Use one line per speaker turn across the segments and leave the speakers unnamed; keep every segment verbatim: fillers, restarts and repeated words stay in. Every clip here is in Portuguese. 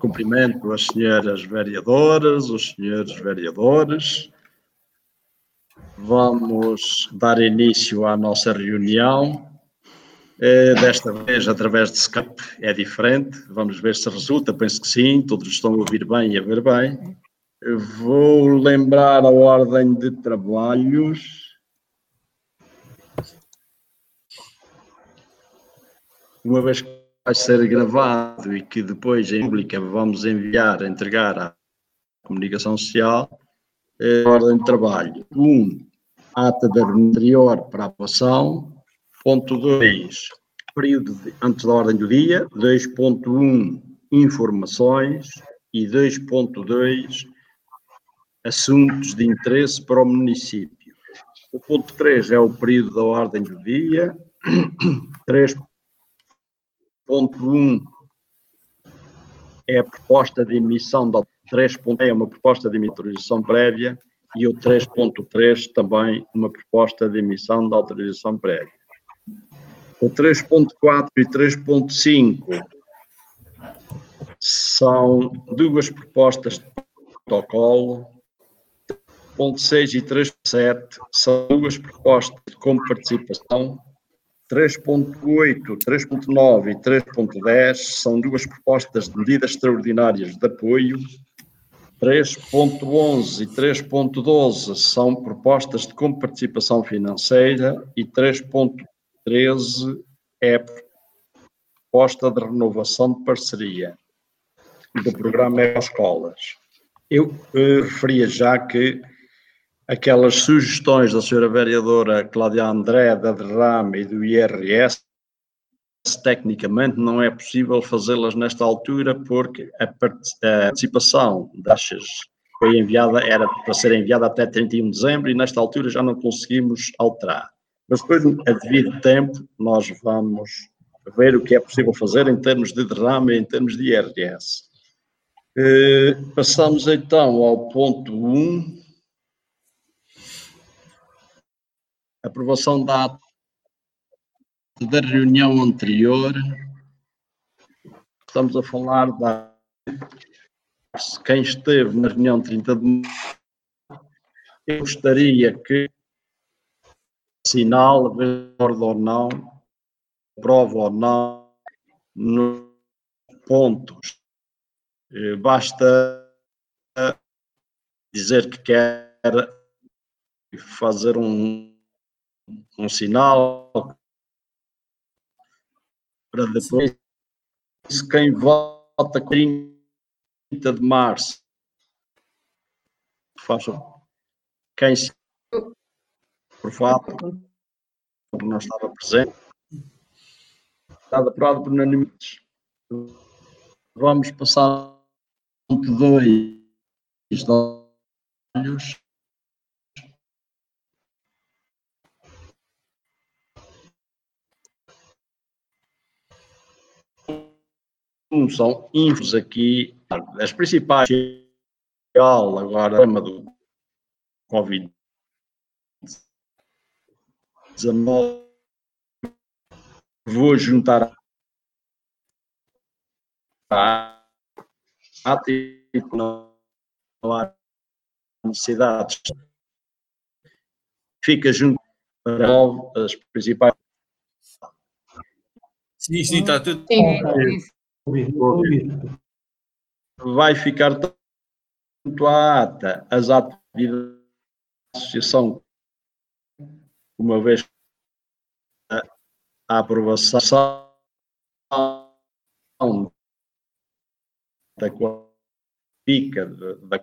Cumprimento as senhoras vereadoras, os senhores vereadores. Vamos dar início à nossa reunião. Desta vez, através de Skype, é diferente. Vamos ver se resulta. Penso que sim, todos estão a ouvir bem e a ver bem. Vou lembrar a ordem de trabalhos. Uma vez que vai ser gravado e que depois em pública vamos enviar, entregar à comunicação social, a ordem de trabalho. Um, ata da anterior para a aprovação. Ponto dois, período de, antes da ordem do dia. dois ponto um, informações. E dois ponto dois, assuntos de interesse para o município. O ponto três é o período da ordem do dia. três ponto um é a proposta de emissão da três ponto um é uma proposta de autorização prévia e o três ponto três também uma proposta de emissão da autorização prévia. O três ponto quatro e três ponto cinco são duas propostas de protocolo. Ponto seis e três ponto sete são duas propostas de comparticipação. três ponto oito, três ponto nove e três ponto dez são duas propostas de medidas extraordinárias de apoio. três ponto onze e três ponto doze são propostas de comparticipação financeira e três ponto treze é proposta de renovação de parceria do programa Escolas. Eu eh, referia já que aquelas sugestões da senhora vereadora Cláudia André, da derrame e do I R S, tecnicamente não é possível fazê-las nesta altura porque a participação das taxas foi enviada, era para ser enviada até trinta e um de dezembro e nesta altura já não conseguimos alterar. Mas depois, a devido tempo, nós vamos ver o que é possível fazer em termos de derrame e em termos de I R S. Eh, passamos então ao ponto um. Aprovação da ata da reunião anterior. Estamos a falar da... Quem esteve na reunião trinta de março, eu gostaria que assinale, acordo ou não, aprova ou não, nos pontos. Basta dizer que quer fazer um, um sinal para depois, quem vota trinta de março, faça quem se por fato não estava presente, está aprovado por unanimidade. Vamos passar ao ponto dois olhos. Um são infos aqui, as principais, agora, o tema do Covid dezenove, vou juntar a ata e não há necessidades. Fica junto para as principais.
Sim, sim, está tudo.
Vai ficar tanto a ata, as atividades da associação, uma vez a, a aprovação da qualifica da,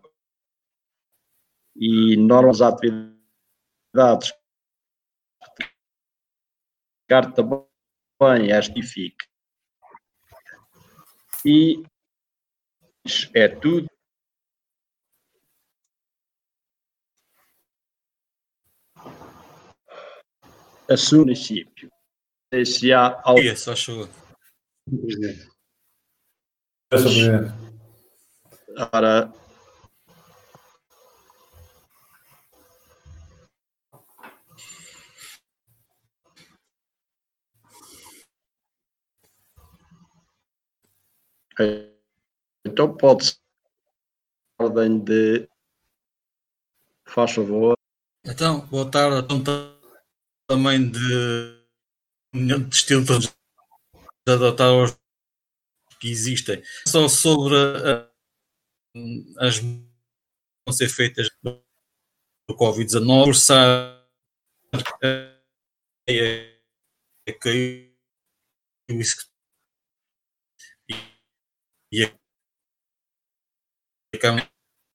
e normas atividades carta bem esta e fica. E é tudo. A seu município. Se há algo.
Diga, só chuva.
Ora, Então pode-se ordem de... Faz favor.
Então, boa tarde. Então, também de de estilo de adotar os que existem. Só sobre a, as vão ser feitas do covid dezanove, forçar a cair isso e a câmara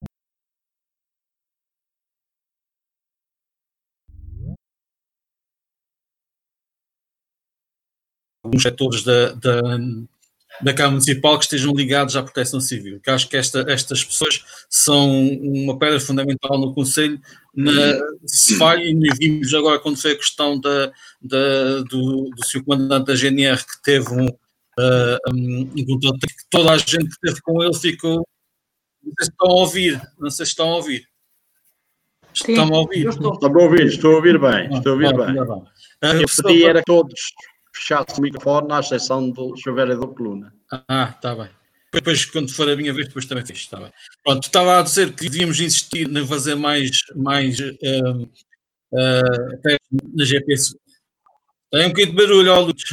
alguns setores da, da, da Câmara Municipal que estejam ligados à proteção civil, que acho que esta, estas pessoas são uma pedra fundamental no Conselho. Na, se falha, e vimos agora quando foi a questão da, da, do, do seu comandante da G N R que teve um, uh, um, um que toda a gente que esteve com ele ficou. Não sei se estão a ouvir, não sei se estão a ouvir. Estão a ouvir?
Estou, estou a ouvir, estou a ouvir bem, estou a ouvir ah, bem. bem. Ah, eu pedi era que todos fechassem o microfone, à exceção do senhor vereador Coluna.
Ah, está bem. Depois, quando for a minha vez, depois também fiz, está bem. Pronto, estava a dizer que devíamos insistir em fazer mais, mais uh, uh, na G P S. Tem um bocadinho de barulho, ó, Luz.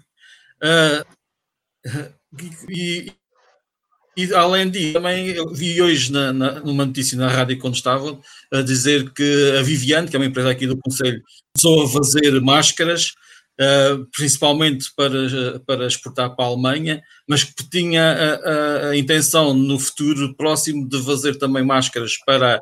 Uh, e, e, além disso, também eu vi hoje na, na, numa notícia na rádio quando estava a dizer que a Viviane, que é uma empresa aqui do Conselho, começou a fazer máscaras, Uh, principalmente para, para exportar para a Alemanha, mas que tinha a, a, a intenção no futuro próximo de fazer também máscaras para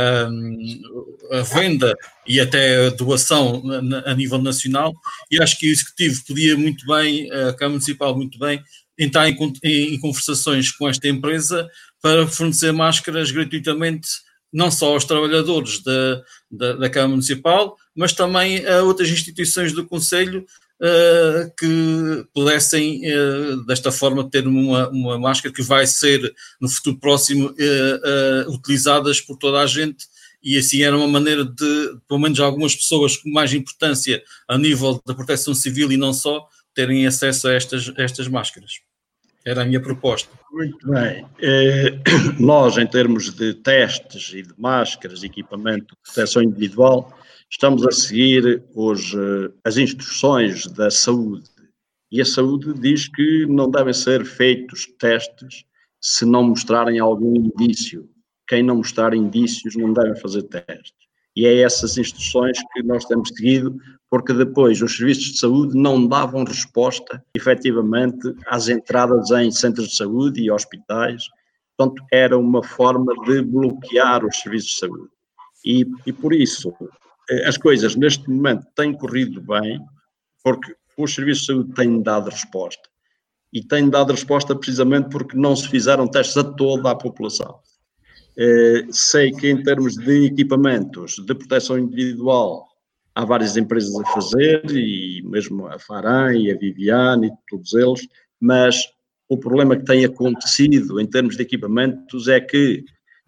uh, a venda e até a doação a, a nível nacional, e acho que o Executivo podia muito bem, a Câmara Municipal muito bem, entrar em, em, em conversações com esta empresa para fornecer máscaras gratuitamente, não só aos trabalhadores da, da, da Câmara Municipal, mas também a outras instituições do Conselho uh, que pudessem, uh, desta forma, ter uma, uma máscara que vai ser, no futuro próximo, uh, uh, utilizadas por toda a gente, e assim era uma maneira de, pelo menos algumas pessoas com mais importância a nível da proteção civil e não só, terem acesso a estas, a estas máscaras. Era a minha proposta.
Muito bem. Eh, nós, em termos de testes e de máscaras, equipamento de proteção individual, estamos a seguir os, as instruções da saúde. E a saúde diz que não devem ser feitos testes se não mostrarem algum indício. Quem não mostrar indícios não deve fazer testes. E é essas instruções que nós temos seguido, porque depois os serviços de saúde não davam resposta, efetivamente, às entradas em centros de saúde e hospitais. Portanto, era uma forma de bloquear os serviços de saúde. E, e por isso, as coisas neste momento têm corrido bem, porque os serviços de saúde têm dado resposta. E têm dado resposta precisamente porque não se fizeram testes a toda a população. Eh, sei que em termos de equipamentos de proteção individual há várias empresas a fazer, e mesmo a Faran e a Viviane e todos eles, mas o problema que tem acontecido em termos de equipamentos é que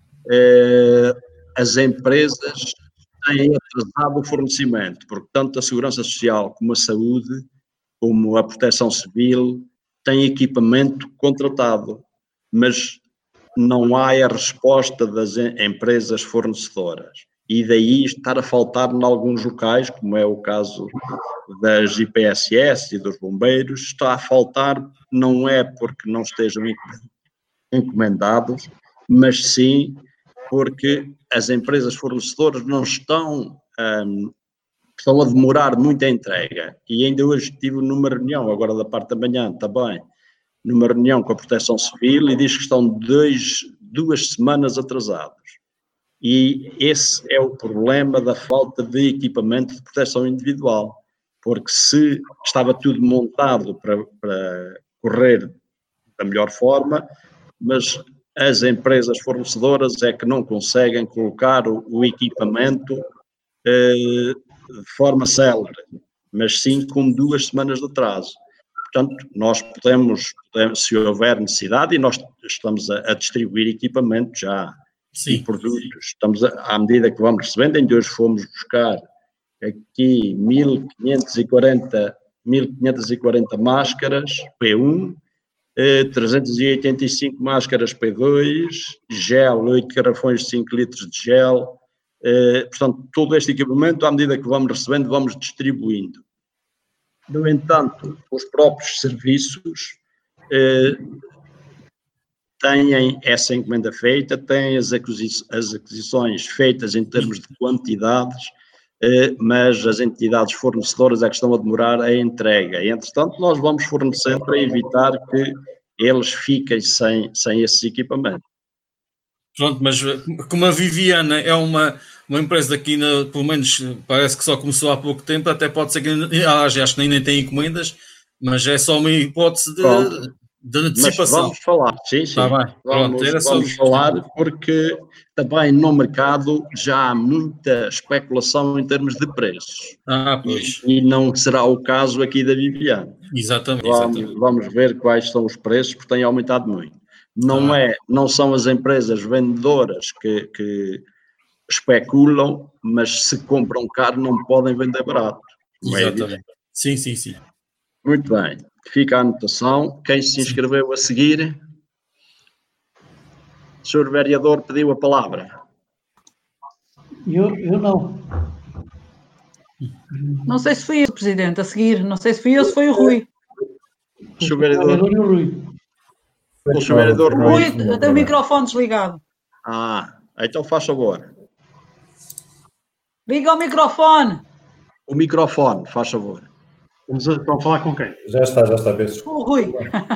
eh, as empresas têm atrasado o fornecimento, porque tanto a Segurança Social como a Saúde, como a Proteção Civil, têm equipamento contratado, mas não há a resposta das empresas fornecedoras. E daí estar a faltar em alguns locais, como é o caso das I P S S e dos bombeiros, está a faltar, não é porque não estejam encomendados, mas sim porque as empresas fornecedoras não estão, um, estão a demorar muito a entrega. E ainda hoje estive numa reunião, agora da parte da manhã também, numa reunião com a Proteção Civil, e diz que estão dois, duas semanas atrasados. E esse é o problema da falta de equipamento de proteção individual, porque se estava tudo montado para, para correr da melhor forma, mas as empresas fornecedoras é que não conseguem colocar o, o equipamento eh, de forma célere, mas sim com duas semanas de atraso. Portanto, nós podemos, podemos, se houver necessidade, e nós estamos a, a distribuir equipamento já, sim, e produtos, estamos a, à medida que vamos recebendo, ainda hoje fomos buscar aqui mil quinhentas e quarenta máscaras P um trezentos e oitenta e cinco máscaras P dois, gel, oito garrafões de cinco litros de gel, eh, portanto, todo este equipamento, à medida que vamos recebendo, vamos distribuindo. No entanto, os próprios serviços eh, têm essa encomenda feita, têm as, aquisi as aquisições feitas em termos de quantidades, eh, mas as entidades fornecedoras é que estão a demorar a entrega. E, entretanto, nós vamos fornecendo para evitar que eles fiquem sem, sem esses equipamentos.
Pronto, mas como a Viviana é uma, uma empresa daqui, na, pelo menos parece que só começou há pouco tempo, até pode ser que, ah, acho que nem tem encomendas, mas é só uma hipótese de, de antecipação.
Mas vamos falar, sim, sim.
Tá bem.
Vamos,
Pronto, era só
vamos
isso.
falar porque também no mercado já há muita especulação em termos de preços.
Ah, pois.
E, e não será o caso aqui da Viviana.
Exatamente,
vamos,
exatamente.
Vamos ver quais são os preços, porque têm aumentado muito. Não,
Ah.
é, não são as empresas vendedoras que, que especulam, mas se compram caro não podem vender barato.
Exatamente. É sim, sim, sim.
Muito bem. Fica a anotação. Quem se inscreveu sim. a seguir? O senhor vereador pediu a palavra.
Eu, eu não.
Não sei se fui eu, Presidente, a seguir. Não sei se fui eu, se foi o Rui.
O senhor vereador...
O Rui.
O senhor vereador
Rui, Rui tem o microfone desligado.
Ah, então faz favor.
Liga o microfone.
O microfone, faz favor.
Vamos a, vamos falar com quem?
Já está, já está, peço.
O Rui.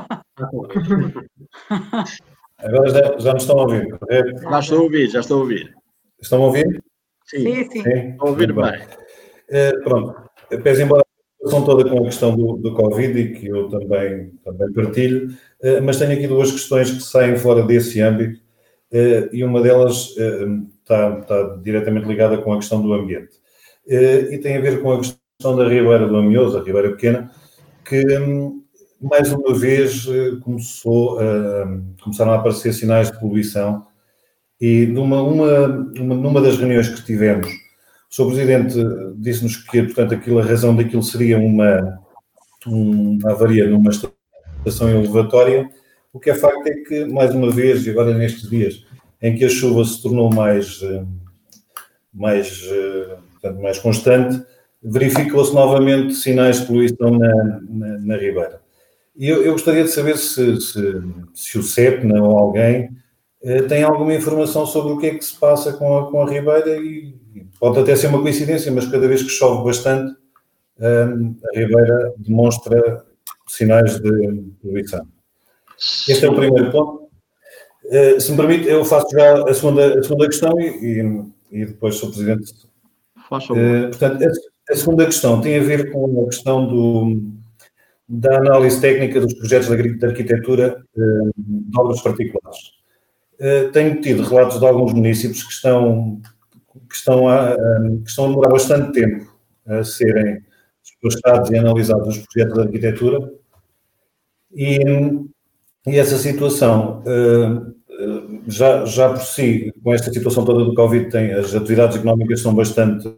Agora já, já me estão a ouvir, correto?
Já estou a ouvir, já estou a ouvir.
Estão a ouvir?
Sim,
sim. sim. sim.
Estou a ouvir bem. bem.
Uh, pronto, pese embora a situação toda com a questão do, do Covid e que eu também, também partilho, uh, mas tenho aqui duas questões que saem fora desse âmbito uh, e uma delas uh, está, está diretamente ligada com a questão do ambiente. Uh, e tem a ver com a questão da Ribeira do Amioso, a Ribeira Pequena, que um, mais uma vez uh, começou, uh, começaram a aparecer sinais de poluição e numa, uma, uma, numa das reuniões que tivemos, o senhor Presidente disse-nos que, portanto, aquilo, a razão daquilo seria uma, uma avaria numa estação elevatória. O que é facto é que, mais uma vez, e agora nestes dias em que a chuva se tornou mais, mais, portanto, mais constante, verificou-se novamente sinais de poluição na, na, na Ribeira. E eu, eu gostaria de saber se, se, se o SEPNA ou alguém tem alguma informação sobre o que é que se passa com a, com a Ribeira e pode até ser uma coincidência, mas cada vez que chove bastante, a Ribeira demonstra sinais de poluição. Este é o primeiro ponto. Se me permite, eu faço já a segunda, a segunda questão e, e, e depois, senhor Presidente.
Faz favor.
Portanto, a, a segunda questão tem a ver com a questão do, da análise técnica dos projetos de arquitetura de obras particulares. Tenho tido relatos de alguns municípios que estão... Que estão, a, que estão a demorar bastante tempo a serem expostados e analisados nos projetos de arquitetura e, e essa situação, já, já por si, com esta situação toda do Covid, tem, as atividades económicas são bastante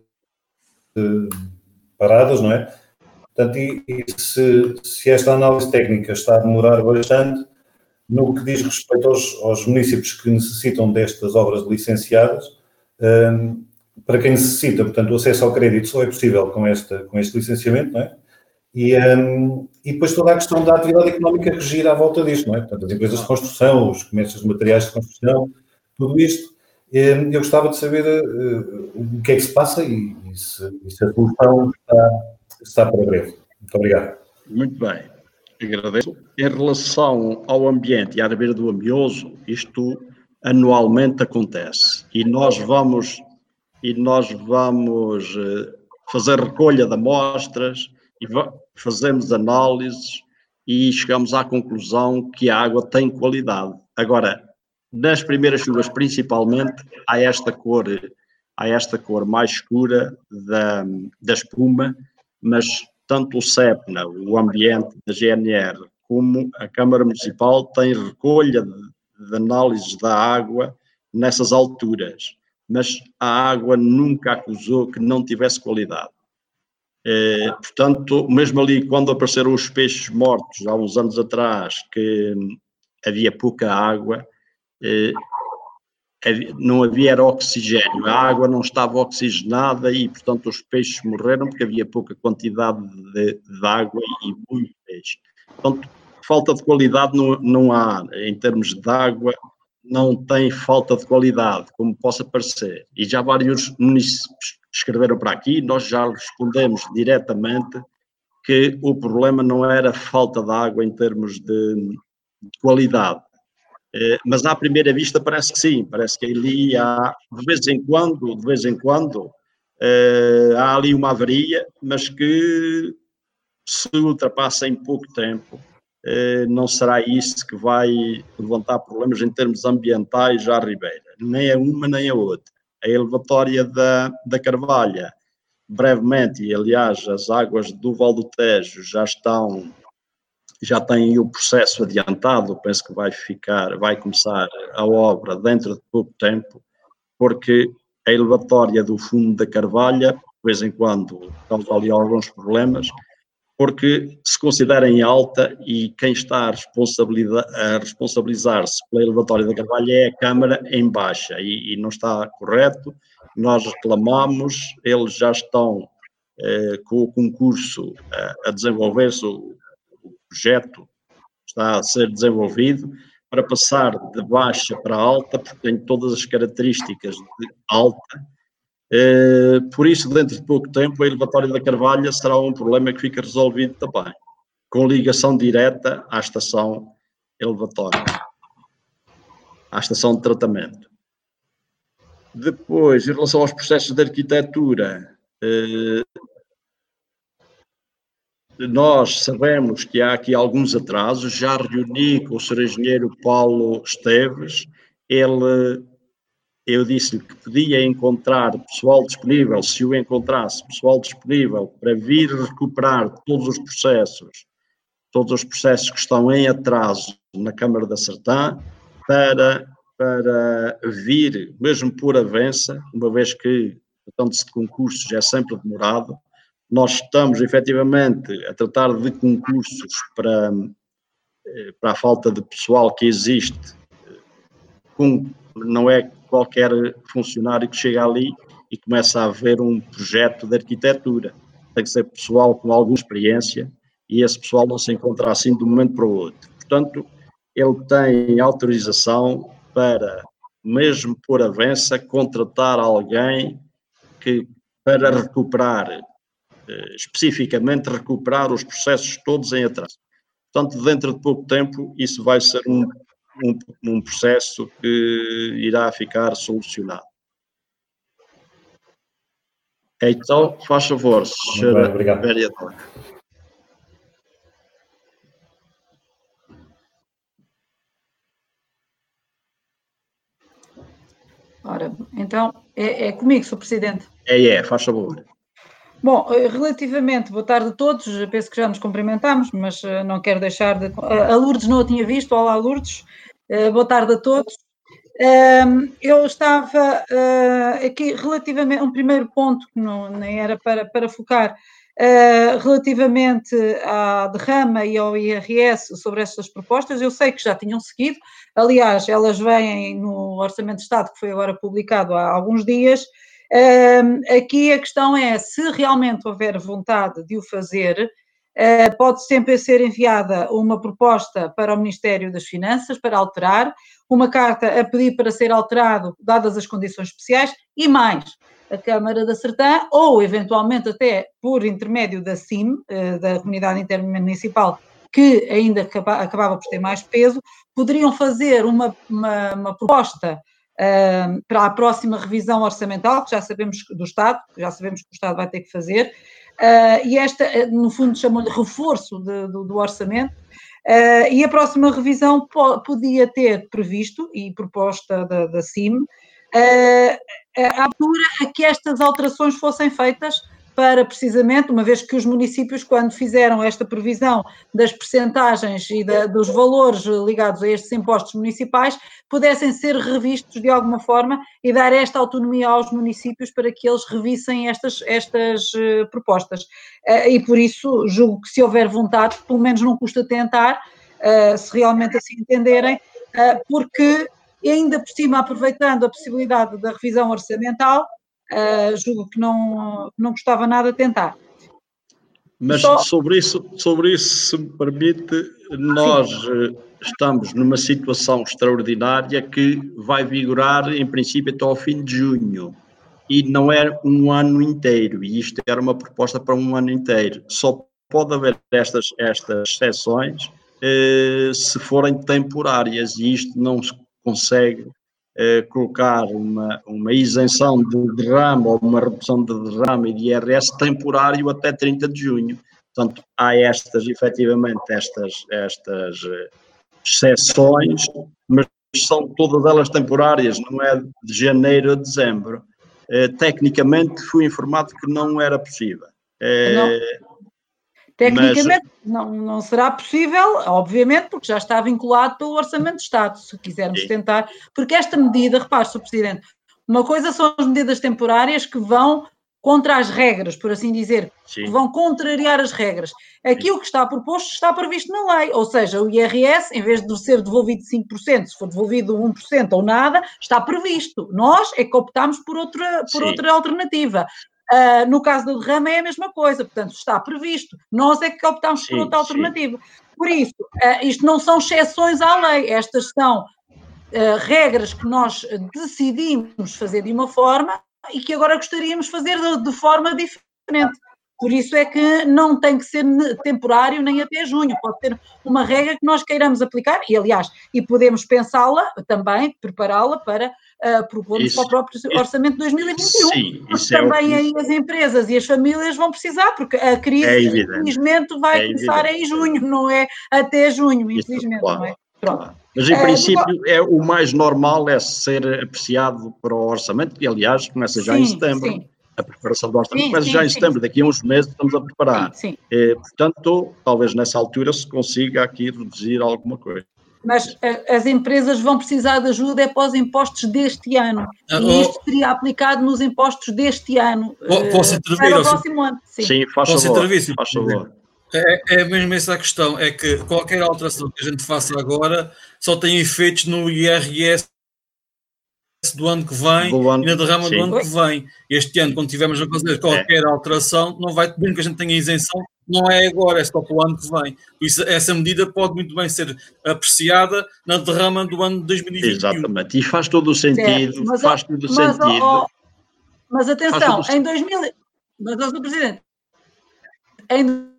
paradas, não é? Portanto, e, e se, se esta análise técnica está a demorar bastante, no que diz respeito aos, aos municípios que necessitam destas obras licenciadas, Um, para quem necessita, portanto, o acesso ao crédito só é possível com, esta, com este licenciamento, não é? E, um, e depois toda a questão da atividade económica que gira à volta disto, não é? Portanto, as empresas de construção, os comércios de materiais de construção, tudo isto. Um, eu gostava de saber uh, o que é que se passa e, e, se, e se a solução está, está para breve. Muito obrigado.
Muito bem, agradeço. Em relação ao ambiente e à Ribeira do Amioso, isto anualmente acontece e nós vamos e nós vamos fazer recolha de amostras e fazemos análises e chegamos à conclusão que a água tem qualidade. Agora, nas primeiras chuvas principalmente, há esta cor, há esta cor mais escura da, da espuma, mas tanto o SEPNA, o ambiente da G N R, como a Câmara Municipal têm recolha de de análises da água nessas alturas, mas a água nunca acusou que não tivesse qualidade. Eh, portanto, mesmo ali quando apareceram os peixes mortos, há uns anos atrás, que havia pouca água, eh, havia, não havia era oxigênio, a água não estava oxigenada e, portanto, os peixes morreram porque havia pouca quantidade de, de água e muito peixe. Portanto, falta de qualidade não, não há, em termos de água, não tem falta de qualidade, como possa parecer. E já vários municípios escreveram para aqui, nós já respondemos diretamente que o problema não era falta de água em termos de, de qualidade. Eh, mas à primeira vista parece que sim, parece que ali há, de vez em quando, de vez em quando, eh, há ali uma avaria, mas que se ultrapassa em pouco tempo, eh, não será isso que vai levantar problemas em termos ambientais à Ribeira, nem a uma nem a outra. A elevatória da, da Carvalha, brevemente, e aliás as águas do Val do Tejo já estão, já têm o processo adiantado, penso que vai ficar, vai começar a obra dentro de pouco tempo, porque a elevatória do fundo da Carvalha, de vez em quando, causa ali alguns problemas, porque se considera em alta e quem está a, responsabiliza, a responsabilizar-se pela elevatória da Carvalha é a Câmara em baixa e, e não está correto. Nós reclamamos, eles já estão eh, com o concurso eh, a desenvolver-se, o, o projeto está a ser desenvolvido para passar de baixa para alta, porque tem todas as características de alta. Uh, por isso, dentro de pouco tempo, a elevatória da Carvalha será um problema que fica resolvido também, com ligação direta à estação elevatória, à estação de tratamento. Depois, em relação aos processos de arquitetura, uh, nós sabemos que há aqui alguns atrasos, já reuni com o senhor engenheiro Paulo Esteves, ele... Eu disse-lhe que podia encontrar pessoal disponível, se o encontrasse, pessoal disponível para vir recuperar todos os processos, todos os processos que estão em atraso na Câmara da Sertã, para, para vir, mesmo por avança, uma vez que tratando-se de concursos é sempre demorado, nós estamos efetivamente a tratar de concursos para, para a falta de pessoal que existe, com, não é qualquer funcionário que chega ali e começa a haver um projeto de arquitetura. Tem que ser pessoal com alguma experiência e esse pessoal não se encontra assim de um momento para o outro. Portanto, ele tem autorização para, mesmo por avança, contratar alguém que, para recuperar, especificamente recuperar os processos todos em atraso. Portanto, dentro de pouco tempo, isso vai ser um Um, um processo que irá ficar solucionado. Então, faz favor, senhor vereador.
Ora, então, é, é comigo, senhor Presidente.
É, é, faz favor.
Bom, relativamente, boa tarde a todos, penso que já nos cumprimentamos, mas não quero deixar de... A Lourdes não a tinha visto, olá Lourdes, boa tarde a todos. Eu estava aqui relativamente, um primeiro ponto que não, nem era para, para focar, relativamente à derrama e ao I R S sobre estas propostas, eu sei que já tinham seguido, aliás, elas vêm no Orçamento de Estado que foi agora publicado há alguns dias. Um, aqui a questão é, se realmente houver vontade de o fazer, uh, pode sempre ser enviada uma proposta para o Ministério das Finanças para alterar, uma carta a pedir para ser alterado, dadas as condições especiais, e mais, a Câmara da Sertã, ou eventualmente até por intermédio da C I M, uh, da Comunidade Intermunicipal, que ainda acaba, acabava por ter mais peso, poderiam fazer uma, uma, uma proposta Uh, para a próxima revisão orçamental, que já sabemos do Estado, que já sabemos que o Estado vai ter que fazer, uh, e esta, no fundo, chamam-lhe reforço de, do, do orçamento, uh, e a próxima revisão po- podia ter previsto, e proposta da, da C I M, uh, a abertura a que estas alterações fossem feitas para precisamente, uma vez que os municípios, quando fizeram esta previsão das percentagens e da, dos valores ligados a estes impostos municipais, pudessem ser revistos de alguma forma e dar esta autonomia aos municípios para que eles revissem estas, estas uh, propostas. Uh, e por isso, julgo que se houver vontade, pelo menos não custa tentar, uh, se realmente assim entenderem, uh, porque ainda por cima, aproveitando a possibilidade da revisão orçamental, uh, julgo que não, não custava nada tentar.
Mas
Só...
sobre isso, sobre isso, se me permite, nós Sim. estamos numa situação extraordinária que vai vigorar, em princípio, até ao fim de junho. E não é um ano inteiro. E isto era uma proposta para um ano inteiro. Só pode haver estas, estas exceções eh, se forem temporárias. E isto não se consegue eh, colocar uma, uma isenção de derrame ou uma redução de derrame e de I R S temporário até trinta de junho. Portanto, há estas, efetivamente, estas, estas exceções, mas são todas elas temporárias, não é de janeiro a dezembro. Eh, tecnicamente, fui informado que não era possível. Eh,
não. Tecnicamente,
mas...
não, não será possível, obviamente, porque já está vinculado pelo Orçamento de Estado, se quisermos Sim. tentar, porque esta medida, repare, Senhor Presidente, uma coisa são as medidas temporárias que vão contra as regras, por assim dizer, Sim. que vão contrariar as regras. Aquilo Sim. que está proposto está previsto na lei, ou seja, o I R S, em vez de ser devolvido cinco por cento, se for devolvido um por cento ou nada, está previsto. Nós é que optámos por outra, por outra alternativa. Uh, no caso do derrame é a mesma coisa, portanto está previsto. Nós é que optámos sim, por outra alternativa. Sim. Por isso, uh, isto não são exceções à lei, estas são uh, regras que nós decidimos fazer de uma forma e que agora gostaríamos de fazer de, de forma diferente. Por isso é que não tem que ser temporário nem até junho, pode ter uma regra que nós queiramos aplicar e, aliás, e podemos pensá-la também, prepará-la para uh, propormos para o próprio orçamento de dois mil e vinte e um,
sim,
porque também é aí as empresas e as famílias vão precisar, porque a crise, é infelizmente, vai é começar evidente. Em junho, não é até junho, infelizmente, claro, não é? Pronto.
Claro. Mas, em uh, princípio, é, o mais normal é ser apreciado para o orçamento, que, aliás, começa já sim, em setembro. Sim. A preparação do orçamento começa já em setembro, sim. Daqui a uns meses estamos a preparar. Sim, sim. Eh, portanto, talvez nessa altura se consiga aqui reduzir alguma coisa.
Mas a, as empresas vão precisar de ajuda é para os impostos deste ano. Ah, e isto seria aplicado nos impostos deste ano.
Posso uh, intervir?
Para o próximo ano.
Sim, sim faz
Posso
favor.
Intervir,
faz favor.
É, é mesmo essa a questão, é que qualquer alteração que a gente faça agora só tem efeitos no I R S do ano que vem do ano, e na derrama sim. do ano que vem. Este ano, quando tivermos a fazer qualquer é. alteração, não vai, mesmo que a gente tenha isenção, não é agora, é só para o ano que vem. Por isso, essa medida pode muito bem ser apreciada na derrama do ano de dois mil e vinte e um.
Exatamente, e faz todo o sentido,
mas,
faz todo o
mas,
sentido.
Oh, mas atenção, em dois mil, mas, Senhor Presidente, em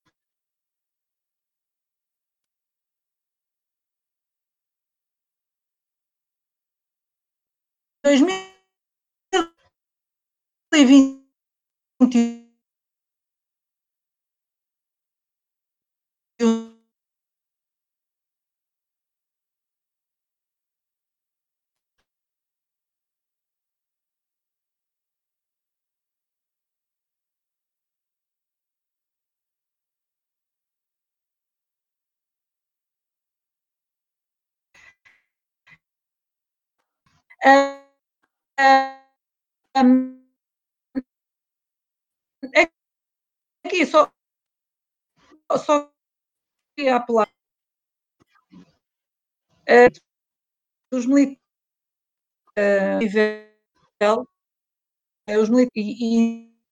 dois mil e vinte e um Uh, uh, um, aqui só, só queria apelar uh, os militares uh, os militares e, e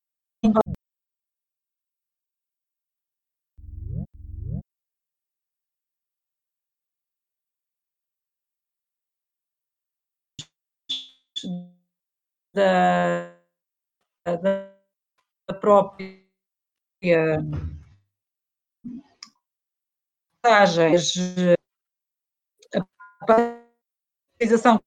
da, da própria passagem, a paralisação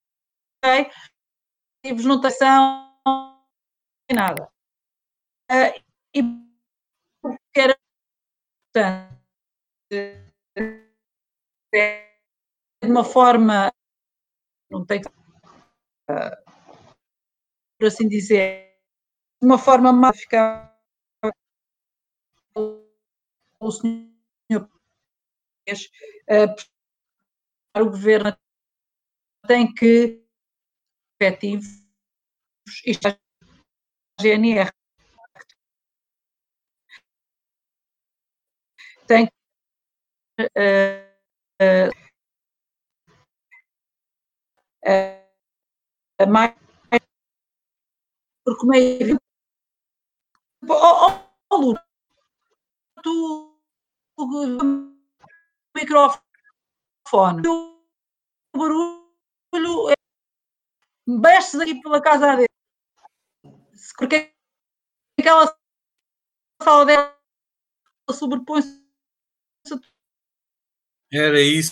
e votação e nada. Uh, e porque era portanto, de uma forma, não tem que, uh, por assim dizer, de uma forma mágica o senhor uh, o governo tem que efetivos isto é a G N R tem que uh, uh, uh, mais porque meio oh, oh, Lu, tu o microfone o barulho bestes aqui pela casa dele porque aquela sala dela sobrepõe-se.
Era isso.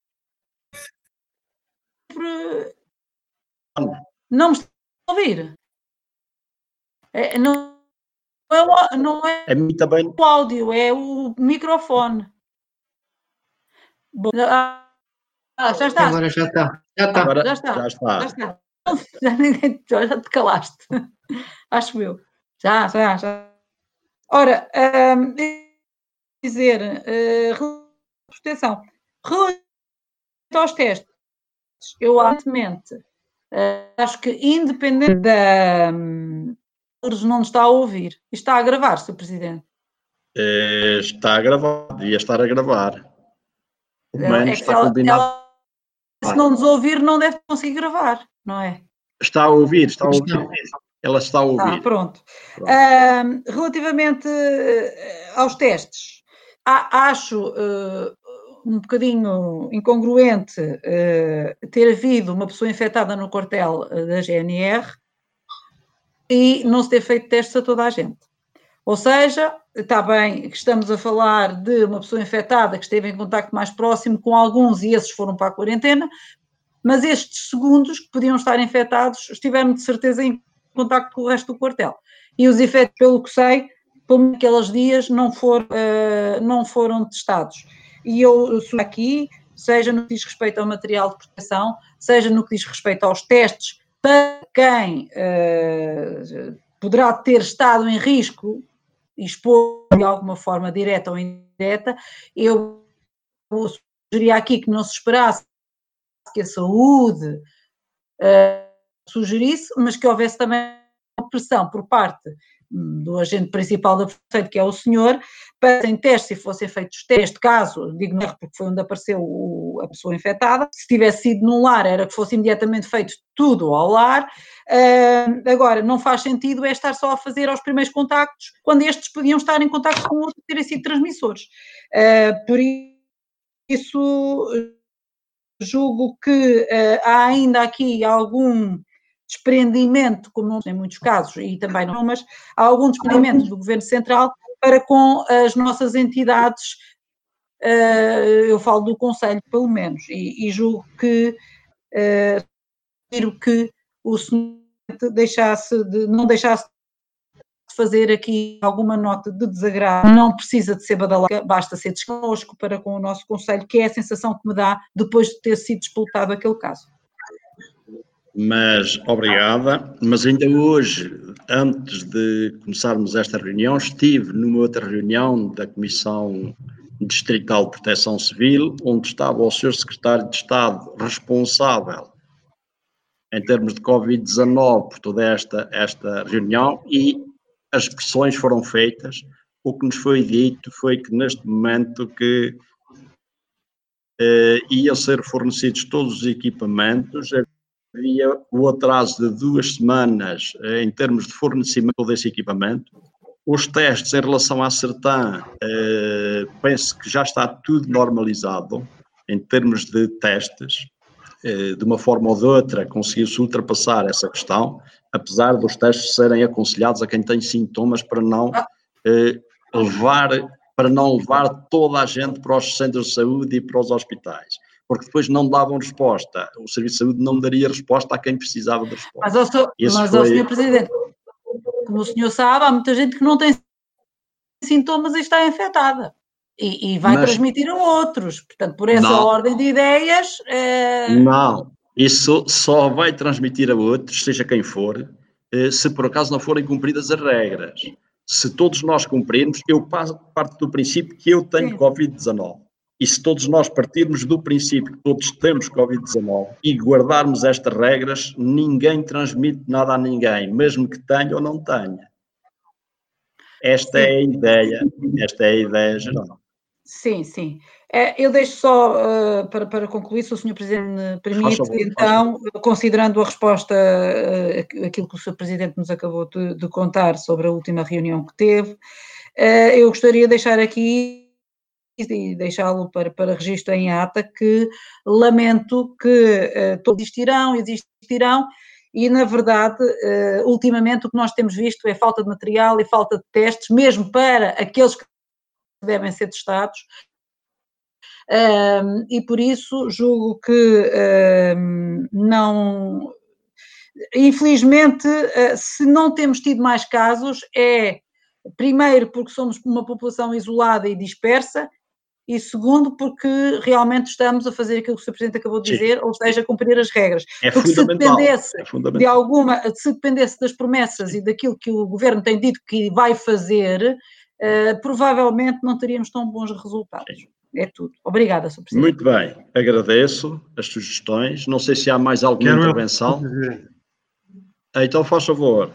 Não me está a ouvir. É, não, é o, não é
a mim também.
O áudio, é o microfone. Bom, ah, já está.
Agora já está. Já está.
Agora
Já está.
Já está.
Já está. Já, ninguém, já te calaste. Acho eu. Já, já, já. Ora, um, dizer, uh, proteção. Relativamente aos testes, eu, aparentemente, uh, acho que, independente da. Um, não está a ouvir. Está a gravar, senhor Presidente.
É, está a gravar, devia estar a gravar. O menos
é
está
ela,
combinado.
Ela, se não nos ouvir, não deve conseguir gravar, não é?
Está a ouvir, está a ouvir. Ela está a ouvir.
Ah, pronto. pronto. Uh, relativamente uh, aos testes, há, acho uh, um bocadinho incongruente uh, ter havido uma pessoa infectada no quartel da G N R e não se ter feito testes a toda a gente. Ou seja, está bem que estamos a falar de uma pessoa infectada que esteve em contacto mais próximo com alguns e esses foram para a quarentena, mas estes segundos que podiam estar infectados estiveram de certeza em contacto com o resto do quartel. E os efeitos, pelo que sei, como naqueles dias não, for, uh, não foram testados. E eu sou aqui, seja no que diz respeito ao material de proteção, seja no que diz respeito aos testes para quem uh, poderá ter estado em risco e expor de alguma forma direta ou indireta, eu sugeria aqui que não se esperasse que a saúde uh, sugerisse, mas que houvesse também uma pressão por parte do agente principal da prefeita, que é o senhor, para em testes, se fossem feitos testes, neste caso, digo não porque foi onde apareceu o, a pessoa infectada, se tivesse sido num lar, era que fosse imediatamente feito tudo ao lar. Uh, agora, não faz sentido é estar só a fazer aos primeiros contactos, quando estes podiam estar em contacto com outros e terem sido transmissores. Uh, por isso, julgo que uh, há ainda aqui algum desprendimento, como não em muitos casos, e também não, mas há algum desprendimento do Governo Central para com as nossas entidades, uh, eu falo do Conselho, pelo menos, e, e julgo que uh, que o senhor deixasse de, não deixasse de fazer aqui alguma nota de desagrado, não precisa de ser badalaca, basta ser desconosco para com o nosso Conselho, que é a sensação que me dá depois de ter sido disputado aquele caso.
Mas, obrigada, mas ainda hoje, antes de começarmos esta reunião, estive numa outra reunião da Comissão Distrital de Proteção Civil, onde estava o senhor Secretário de Estado responsável em termos de covid dezanove por toda esta, esta reunião e as pressões foram feitas. O que nos foi dito foi que neste momento que eh, iam ser fornecidos todos os equipamentos, havia o atraso de duas semanas eh, em termos de fornecimento desse equipamento. Os testes em relação à Sertã, eh, penso que já está tudo normalizado em termos de testes. Eh, de uma forma ou de outra conseguiu-se ultrapassar essa questão, apesar dos testes serem aconselhados a quem tem sintomas para não eh, levar, para não levar toda a gente para os centros de saúde e para os hospitais. Porque depois não davam resposta, o Serviço de Saúde não daria resposta a quem precisava de resposta.
Mas, ao, so, mas foi... ao senhor Presidente, como o senhor sabe, há muita gente que não tem sintomas e está infectada. E, e vai mas, transmitir a outros. Portanto, por essa não, ordem de ideias... É...
Não, isso só vai transmitir a outros, seja quem for, se por acaso não forem cumpridas as regras. Se todos nós cumprirmos, eu parto do princípio que eu tenho covid dezanove. E se todos nós partirmos do princípio que todos temos covid dezanove e guardarmos estas regras, ninguém transmite nada a ninguém, mesmo que tenha ou não tenha. Esta sim. é a ideia, esta é a ideia geral.
Sim, sim. É, eu deixo só, uh, para, para concluir, se o senhor Presidente me permite, favor, então, considerando a resposta, uh, aquilo que o senhor Presidente nos acabou de, de contar sobre a última reunião que teve, uh, eu gostaria de deixar aqui e deixá-lo para, para registro em ata que lamento que uh, todos existirão, existirão, e na verdade, uh, ultimamente o que nós temos visto é falta de material e falta de testes, mesmo para aqueles que devem ser testados, um, e por isso julgo que um, não, infelizmente, uh, se não temos tido mais casos, é primeiro porque somos uma população isolada e dispersa, e segundo porque realmente estamos a fazer aquilo que o senhor Presidente acabou de dizer, sim. Ou seja, cumprir as regras.
É
porque
fundamental,
se dependesse
é fundamental.
de alguma, se dependesse das promessas sim. E daquilo que o Governo tem dito que vai fazer, uh, provavelmente não teríamos tão bons resultados. Sim. É tudo. Obrigada, senhor Presidente.
Muito bem, agradeço as sugestões. Não sei se há mais alguma Quero intervenção. Eu... Então, faz favor.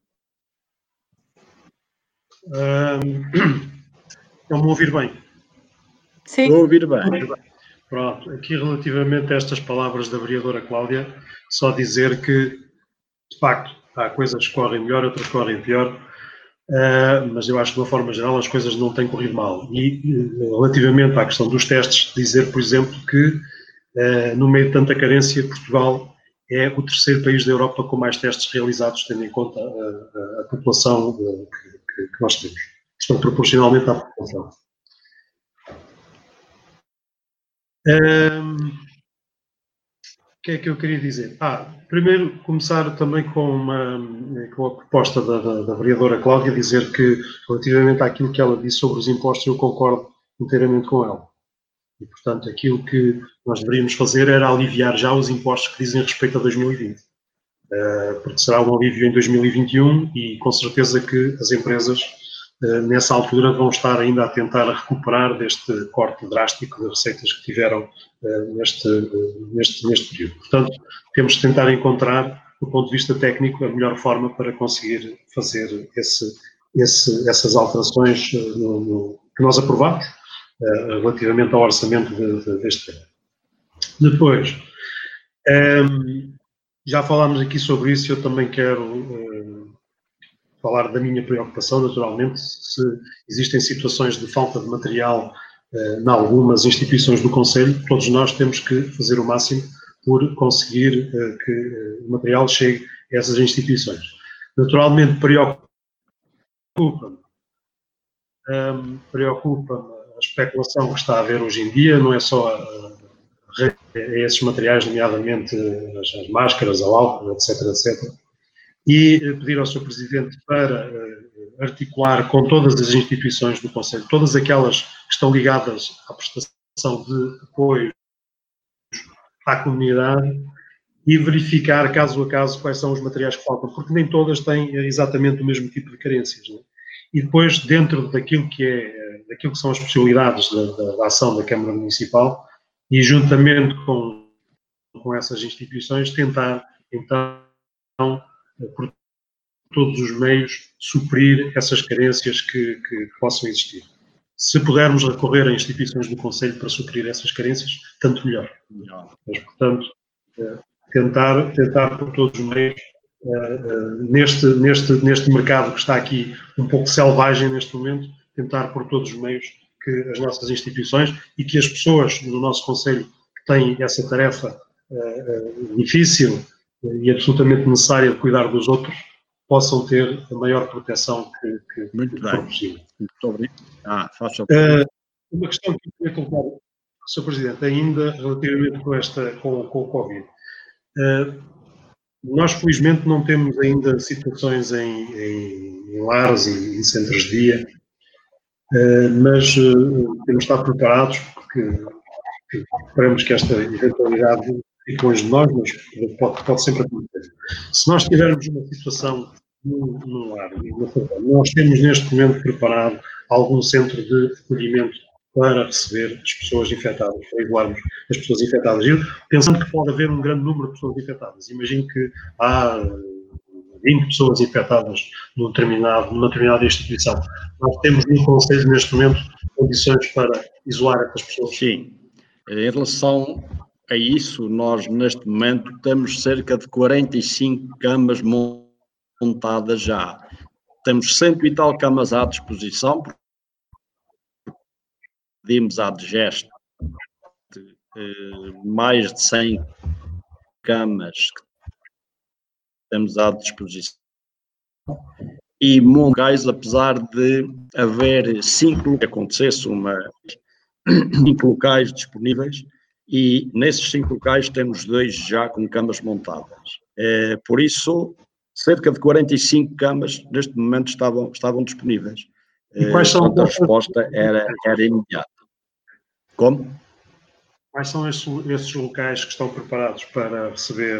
Estão-me a ouvir bem?
Sim.
Estou a ouvir bem.
Pronto, aqui relativamente a estas palavras da vereadora Cláudia, só dizer que, de facto, há coisas que correm melhor, outras que correm pior, uh, mas eu acho que, de uma forma geral, as coisas não têm corrido mal. E, relativamente à questão dos testes, dizer, por exemplo, que, uh, no meio de tanta carência, Portugal é o terceiro país da Europa com mais testes realizados, tendo em conta a, a, a população uh, que, que, que nós temos. Estão proporcionalmente à população. Um, o que é que eu queria dizer? Ah, primeiro começar também com, uma, com a proposta da, da, da vereadora Cláudia, dizer que relativamente àquilo que ela disse sobre os impostos, eu concordo inteiramente com ela. E, portanto, aquilo que nós deveríamos fazer era aliviar já os impostos que dizem respeito a dois mil e vinte. Uh, porque será um alívio em dois mil e vinte e um e com certeza que as empresas Uh, nessa altura vão estar ainda a tentar recuperar deste corte drástico de receitas que tiveram uh, neste, uh, neste, neste período. Portanto, temos de tentar encontrar, do ponto de vista técnico, a melhor forma para conseguir fazer esse, esse, essas alterações uh, no, no, que nós aprovamos uh, relativamente ao orçamento de, de, deste ano. Depois, um, já falámos aqui sobre isso, eu também quero... Uh, falar da minha preocupação, naturalmente, se existem situações de falta de material eh, em algumas instituições do Conselho, todos nós temos que fazer o máximo por conseguir eh, que eh, o material chegue a essas instituições. Naturalmente, preocupa-me, um, preocupa-me a especulação que está a haver hoje em dia, não é só a, a, a esses materiais, nomeadamente as, as máscaras, o álcool, etc, etcétera, e pedir ao senhor Presidente para uh, articular com todas as instituições do Conselho, todas aquelas que estão ligadas à prestação de apoio à comunidade e verificar caso a caso quais são os materiais que faltam, porque nem todas têm exatamente o mesmo tipo de carências. Não é? E depois, dentro daquilo que, é, daquilo que são as possibilidades da, da, da ação da Câmara Municipal e juntamente com, com essas instituições, tentar, então, por todos os meios, suprir essas carências que, que possam existir. Se pudermos recorrer a instituições do Conselho para suprir essas carências, tanto melhor. Mas, portanto, tentar, tentar por todos os meios, neste, neste, neste mercado que está aqui um pouco selvagem neste momento, tentar por todos os meios que as nossas instituições e que as pessoas do nosso Conselho que têm essa tarefa difícil e absolutamente necessária de cuidar dos outros, possam ter a maior proteção que, que,
Muito
que
bem.
for possível.
Muito obrigado. Ah, faz
uh, uma questão que eu queria colocar, senhor Presidente, ainda relativamente com, esta, com, com o Covid. Uh, nós, felizmente, não temos ainda situações em, em, em lares e em centros de dia, uh, mas uh, temos de estar preparados, porque, porque esperamos que esta eventualidade fique longe de nós, mas pode, pode sempre acontecer. Se nós tivermos uma situação no, no lar. Nós temos neste momento preparado algum centro de recolhimento para receber as pessoas infectadas, para isolarmos as pessoas infectadas. Eu, pensando que pode haver um grande número de pessoas infectadas, imagino que há vinte pessoas infectadas num determinado, numa determinada instituição. Nós temos no Conselho, neste momento, condições para isolar essas pessoas.
Sim. Em relação a isso, nós, neste momento, temos cerca de quarenta e cinco camas montadas já. Temos cento e tal camas à disposição, pedimos à DGEST eh, mais de cem camas que temos à disposição. E locais, apesar de haver cinco, que acontecesse uma, cinco locais disponíveis, e nesses cinco locais temos dois já com camas montadas. É, por isso, cerca de quarenta e cinco camas neste momento estavam, estavam disponíveis.
E quais são?
Portanto, a resposta era, era imediata. Como?
Quais são esses, esses locais que estão preparados para receber,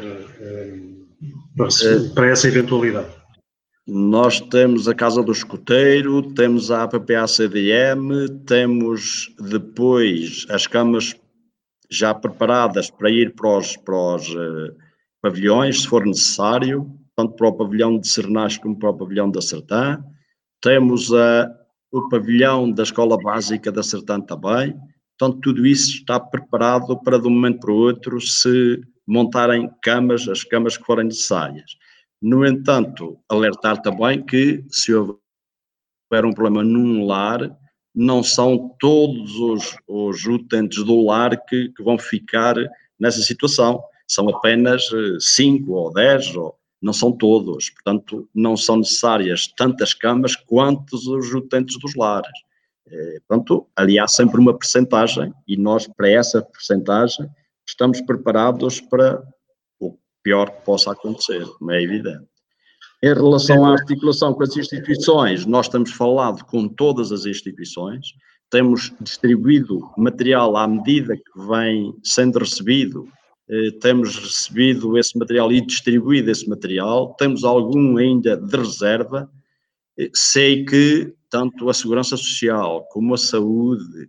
para, receber, para essa eventualidade?
Nós temos a Casa do Escoteiro, temos a A P P A C D M, temos depois as camas já preparadas para ir para os, para os uh, pavilhões, se for necessário, tanto para o pavilhão de Sernás como para o pavilhão da Sertã. Temos uh, o pavilhão da Escola Básica da Sertã também. Portanto, tudo isso está preparado para, de um momento para o outro, se montarem camas, as camas que forem necessárias. No entanto, alertar também que, se houver um problema num lar, não são todos os, os utentes do lar que, que vão ficar nessa situação. São apenas cinco ou dez, ou, não são todos. Portanto, não são necessárias tantas camas quanto os utentes dos lares. É, portanto, ali há sempre uma percentagem e nós, para essa percentagem, estamos preparados para o pior que possa acontecer, como é evidente. Em relação à articulação com as instituições, nós temos falado com todas as instituições, temos distribuído material à medida que vem sendo recebido, eh, temos recebido esse material e distribuído esse material, temos algum ainda de reserva. Eh, sei que tanto a Segurança Social como a Saúde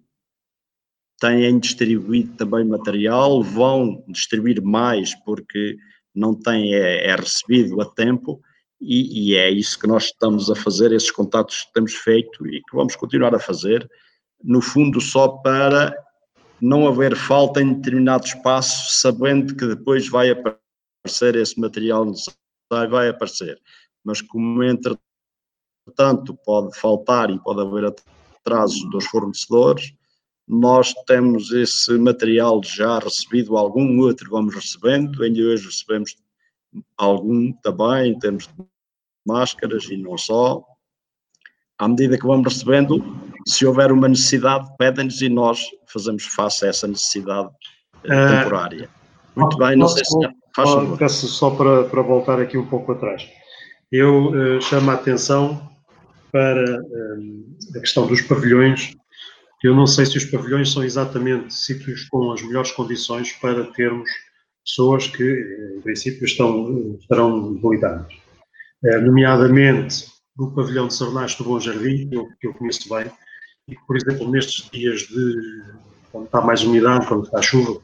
têm distribuído também material, vão distribuir mais porque não têm, é, é recebido a tempo. E, e é isso que nós estamos a fazer, esses contatos que temos feito e que vamos continuar a fazer, no fundo só para não haver falta em determinado espaço, sabendo que depois vai aparecer esse material necessário, vai aparecer. Mas como entretanto pode faltar e pode haver atraso dos fornecedores, nós temos esse material já recebido, algum outro vamos recebendo, ainda hoje recebemos algum também, em termos de máscaras e não só. À medida que vamos recebendo, se houver uma necessidade, pedem-nos e nós fazemos face a essa necessidade uh, temporária. Muito uh, bem, não sei se faz favor.
Peço só para, para voltar aqui um pouco atrás. Eu uh, chamo a atenção para uh, a questão dos pavilhões. Eu não sei se os pavilhões são exatamente sítios com as melhores condições para termos pessoas que, em princípio, estão, estarão habilitadas. É, nomeadamente, no pavilhão de Sernás do Bom Jardim, que eu, que eu conheço bem, e que, por exemplo, nestes dias de, quando está mais umidade, quando está chuva,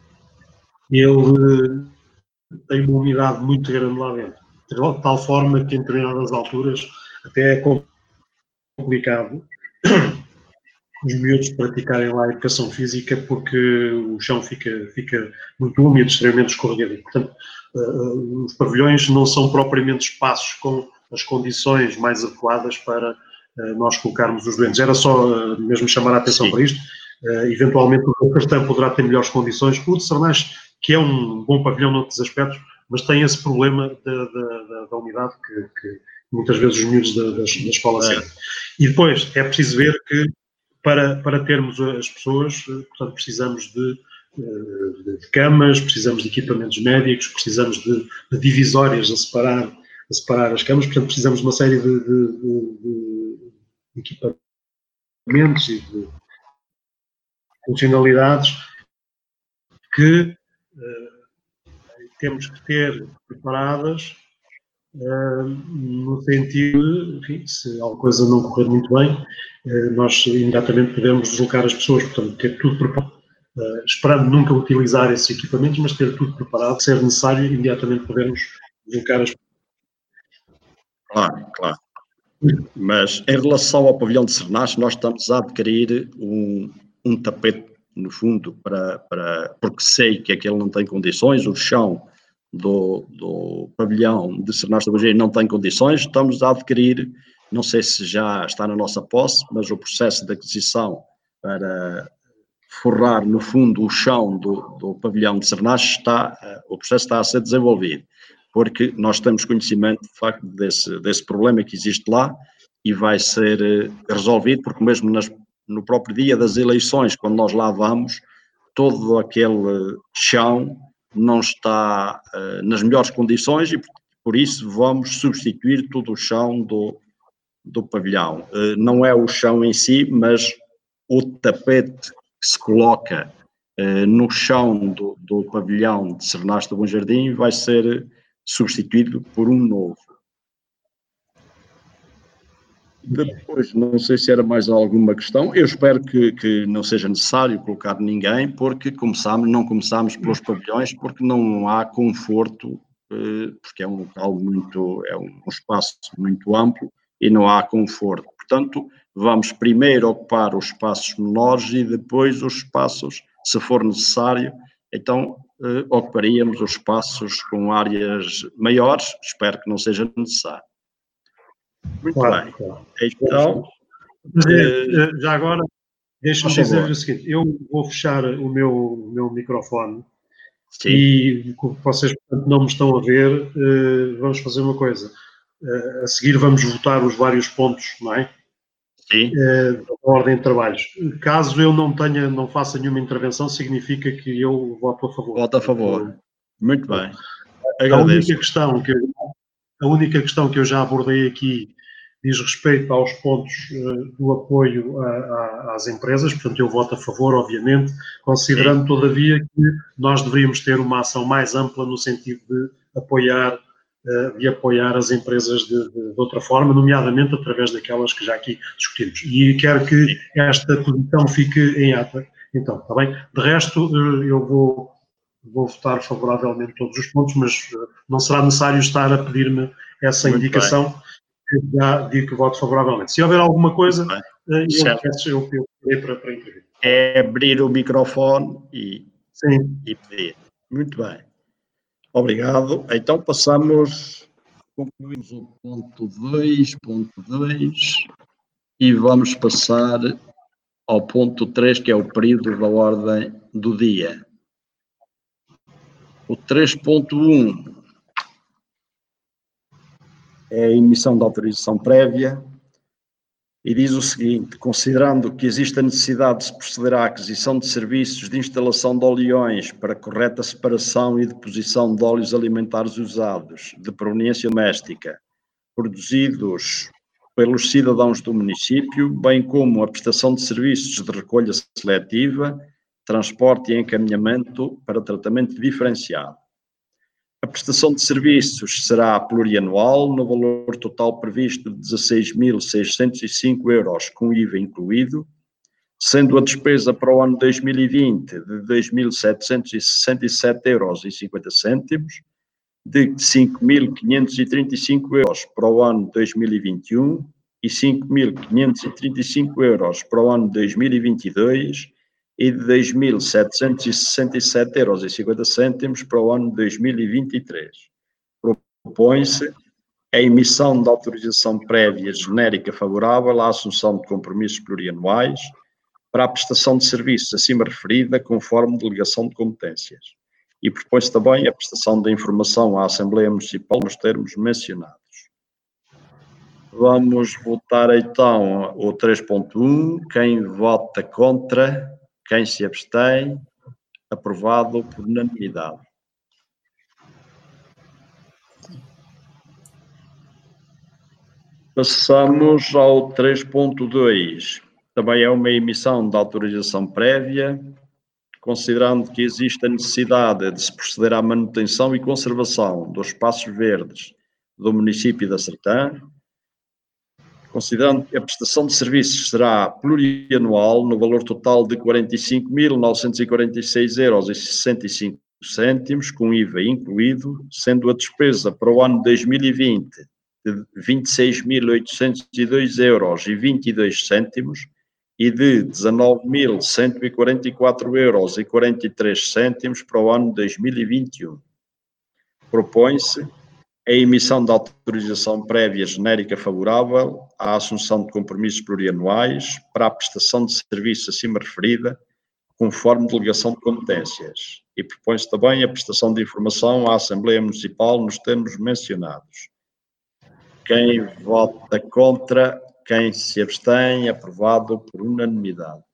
ele tem uma umidade muito grande lá dentro, de tal forma que, em determinadas alturas, até é complicado os miúdos praticarem lá a educação física porque o chão fica, fica muito úmido, extremamente escorregadio. Portanto, uh, os pavilhões não são propriamente espaços com as condições mais adequadas para uh, nós colocarmos os doentes. Era só uh, mesmo chamar a atenção Sim. para isto. Uh, eventualmente o Cartão poderá ter melhores condições. O de Sernás, que é um bom pavilhão noutros aspectos, mas tem esse problema da, da, da umidade que, que muitas vezes os miúdos da, da, da escola é. sentem. E depois é preciso ver que Para, para termos as pessoas, portanto, precisamos de, de camas, precisamos de equipamentos médicos, precisamos de, de divisórias a separar, a separar as camas, portanto, precisamos de uma série de, de, de, de equipamentos e de funcionalidades que uh, temos que ter preparadas uh, no sentido, enfim, se alguma coisa não correr muito bem, uh, nós imediatamente podemos deslocar as pessoas, portanto, ter tudo preparado, uh, esperando nunca utilizar esses equipamentos, mas ter tudo preparado, se ser necessário, imediatamente podemos deslocar as pessoas.
Claro, claro. Mas em relação ao pavilhão de Sernach, nós estamos a adquirir um, um tapete, no fundo, para, para, porque sei que aquele não tem condições, o chão do, do pavilhão de Sernach da Bugem não tem condições, estamos a adquirir, não sei se já está na nossa posse, mas o processo de aquisição para forrar, no fundo, o chão do, do pavilhão de Sernach está, o processo está a ser desenvolvido, porque nós temos conhecimento, de facto, desse, desse problema que existe lá e vai ser resolvido, porque mesmo nas, no próprio dia das eleições, quando nós lá vamos, todo aquele chão não está uh, nas melhores condições e, por isso, vamos substituir todo o chão do, do pavilhão. Uh, não é o chão em si, mas o tapete que se coloca uh, no chão do, do pavilhão de Sernach do Bom Jardim vai ser substituído por um novo. Depois, não sei se era mais alguma questão, eu espero que, que não seja necessário colocar ninguém, porque começamos, não começamos pelos pavilhões, porque não há conforto, porque é um local muito, é um espaço muito amplo e não há conforto. Portanto, vamos primeiro ocupar os espaços menores e depois os espaços, se for necessário, então eh, ocuparíamos os espaços com áreas maiores, espero que não seja necessário. Muito claro, bem. Claro. Então,
mas, eh, já agora, deixa-me dizer-lhe o seguinte, eu vou fechar o meu, o meu microfone. Sim. E vocês, portanto, não me estão a ver, eh, vamos fazer uma coisa. Eh, a seguir vamos votar os vários pontos, não é?
Sim.
Eh, da ordem de trabalhos. Caso eu não tenha, não faça nenhuma intervenção, significa que eu voto a favor.
Voto a favor. Muito bem.
A única questão que eu, a única questão que eu já abordei aqui diz respeito aos pontos uh, do apoio a, a, às empresas, portanto eu voto a favor, obviamente, considerando Sim. todavia que nós deveríamos ter uma ação mais ampla no sentido de apoiar, uh, de apoiar as empresas de, de, de outra forma, nomeadamente através daquelas que já aqui discutimos. E quero que esta posição fique em ata. Então, está bem? De resto, uh, eu vou, vou votar favoravelmente todos os pontos, mas uh, não será necessário estar a pedir-me essa Muito indicação. Bem. Já digo que voto favoravelmente. Se houver alguma coisa, eu peço eu, eu, eu para, para intervir.
É abrir o microfone e,
Sim.
e pedir. Muito bem. Obrigado. Então passamos, concluímos o ponto dois, ponto dois, e vamos passar ao ponto três, que é o período da ordem do dia. O três ponto um é a emissão de autorização prévia e diz o seguinte: considerando que existe a necessidade de se proceder à aquisição de serviços de instalação de oleões para correta separação e deposição de óleos alimentares usados de proveniência doméstica, produzidos pelos cidadãos do município, bem como a prestação de serviços de recolha seletiva, transporte e encaminhamento para tratamento diferenciado. A prestação de serviços será plurianual, no valor total previsto de dezasseis mil seiscentos e cinco euros, com I V A incluído, sendo a despesa para o ano dois mil e vinte de dois mil setecentos e sessenta e sete euros e cinquenta cêntimos, de cinco mil quinhentos e trinta e cinco euros para o ano dois mil e vinte e um e cinco mil quinhentos e trinta e cinco euros para o ano dois mil e vinte e dois e de dois mil setecentos e sessenta e sete euros e cinquenta cêntimos para o ano dois mil e vinte e três. Propõe-se a emissão de autorização prévia genérica favorável à assunção de compromissos plurianuais para a prestação de serviços acima referida, conforme delegação de competências. E propõe-se também a prestação de informação à Assembleia Municipal nos termos mencionados. Vamos votar então o três ponto um. Quem vota contra? Quem se abstém? Aprovado por unanimidade. Passamos ao três ponto dois. Também é uma emissão de autorização prévia, considerando que existe a necessidade de se proceder à manutenção e conservação dos espaços verdes do município da Sertã, considerando que a prestação de serviços será plurianual no valor total de quarenta e cinco mil novecentos e quarenta e seis euros e sessenta e cinco cêntimos, com I V A incluído, sendo a despesa para o ano dois mil e vinte de vinte e seis mil oitocentos e dois euros e vinte e dois cêntimos e de dezanove mil cento e quarenta e quatro euros e quarenta e três cêntimos para o ano dois mil e vinte e um. Propõe-se a emissão de autorização prévia genérica favorável à assunção de compromissos plurianuais para a prestação de serviço acima referida, conforme delegação de competências. E propõe-se também a prestação de informação à Assembleia Municipal nos termos mencionados. Quem vota contra, quem se abstém, aprovado por unanimidade.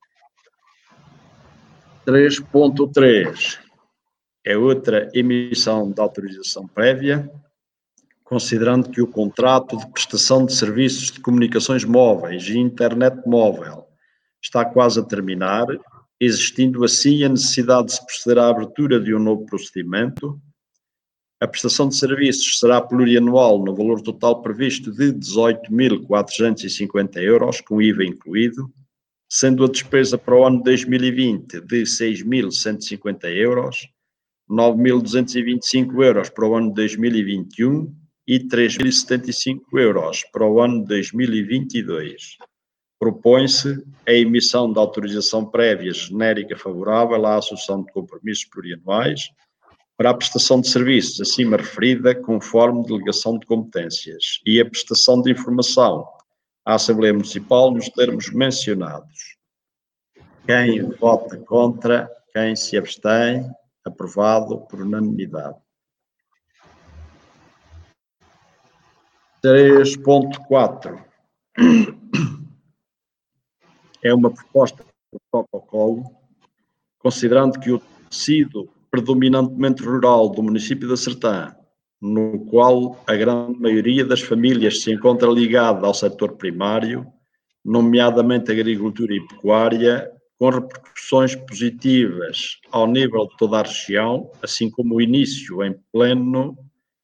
três ponto três é outra emissão de autorização prévia, considerando que o contrato de prestação de serviços de comunicações móveis e internet móvel está quase a terminar, existindo assim a necessidade de se proceder à abertura de um novo procedimento. A prestação de serviços será plurianual no valor total previsto de dezoito mil quatrocentos e cinquenta euros, com I V A incluído, sendo a despesa para o ano dois mil e vinte de seis mil cento e cinquenta euros, nove mil duzentos e vinte e cinco euros para o ano dois mil e vinte e um e três mil e setenta e cinco euros para o ano dois mil e vinte e dois. Propõe-se a emissão de autorização prévia genérica favorável à assunção de compromissos plurianuais para a prestação de serviços acima referida, conforme delegação de competências, e a prestação de informação à Assembleia Municipal nos termos mencionados. Quem vota contra, quem se abstém, aprovado por unanimidade. três ponto quatro é uma proposta de protocolo, considerando que o tecido predominantemente rural do município da Sertã, no qual a grande maioria das famílias se encontra ligada ao setor primário, nomeadamente agricultura e pecuária, com repercussões positivas ao nível de toda a região, assim como o início em pleno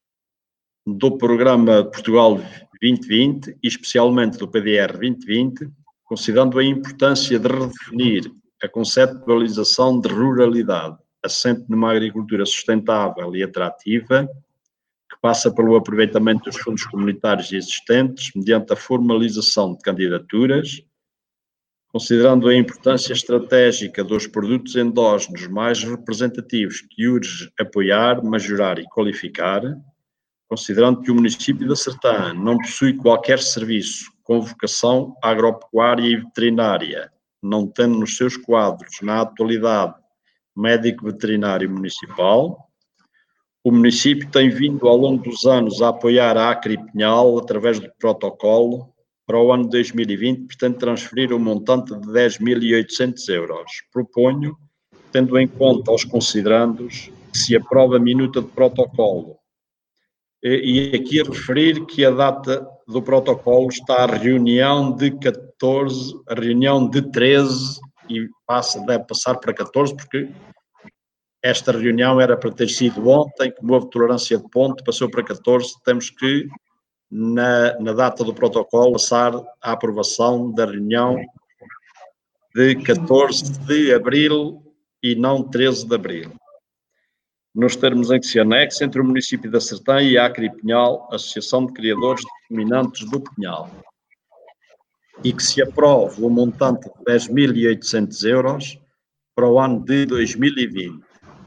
do programa Portugal vinte vinte e especialmente do P D R vinte vinte, considerando a importância de redefinir a conceptualização de ruralidade, assente numa agricultura sustentável e atrativa, que passa pelo aproveitamento dos fundos comunitários existentes, mediante a formalização de candidaturas, considerando a importância estratégica dos produtos endógenos mais representativos que urge apoiar, majorar e qualificar, considerando que o município da Sertã não possui qualquer serviço com vocação agropecuária e veterinária, não tendo nos seus quadros, na atualidade, médico veterinário municipal. O município tem vindo ao longo dos anos a apoiar a Acre e Pinhal através do protocolo. Para o ano dois mil e vinte, pretende transferir um montante de dez mil e oitocentos euros. Proponho, tendo em conta os considerandos, que se aprova a minuta de protocolo. E aqui a referir que a data do protocolo está a reunião de catorze, a reunião de treze, e passa, deve passar para catorze, porque esta reunião era para ter sido ontem, como houve tolerância de ponto, passou para catorze, temos que, na, na data do protocolo, passar à aprovação da reunião de catorze de abril e não treze de abril. Nos termos em que se anexa entre o município da Sertã e a Acre e Pinhal, Associação de Criadores de Ruminantes do Pinhal, e que se aprove o montante de dez mil e oitocentos euros para o ano de dois mil e vinte.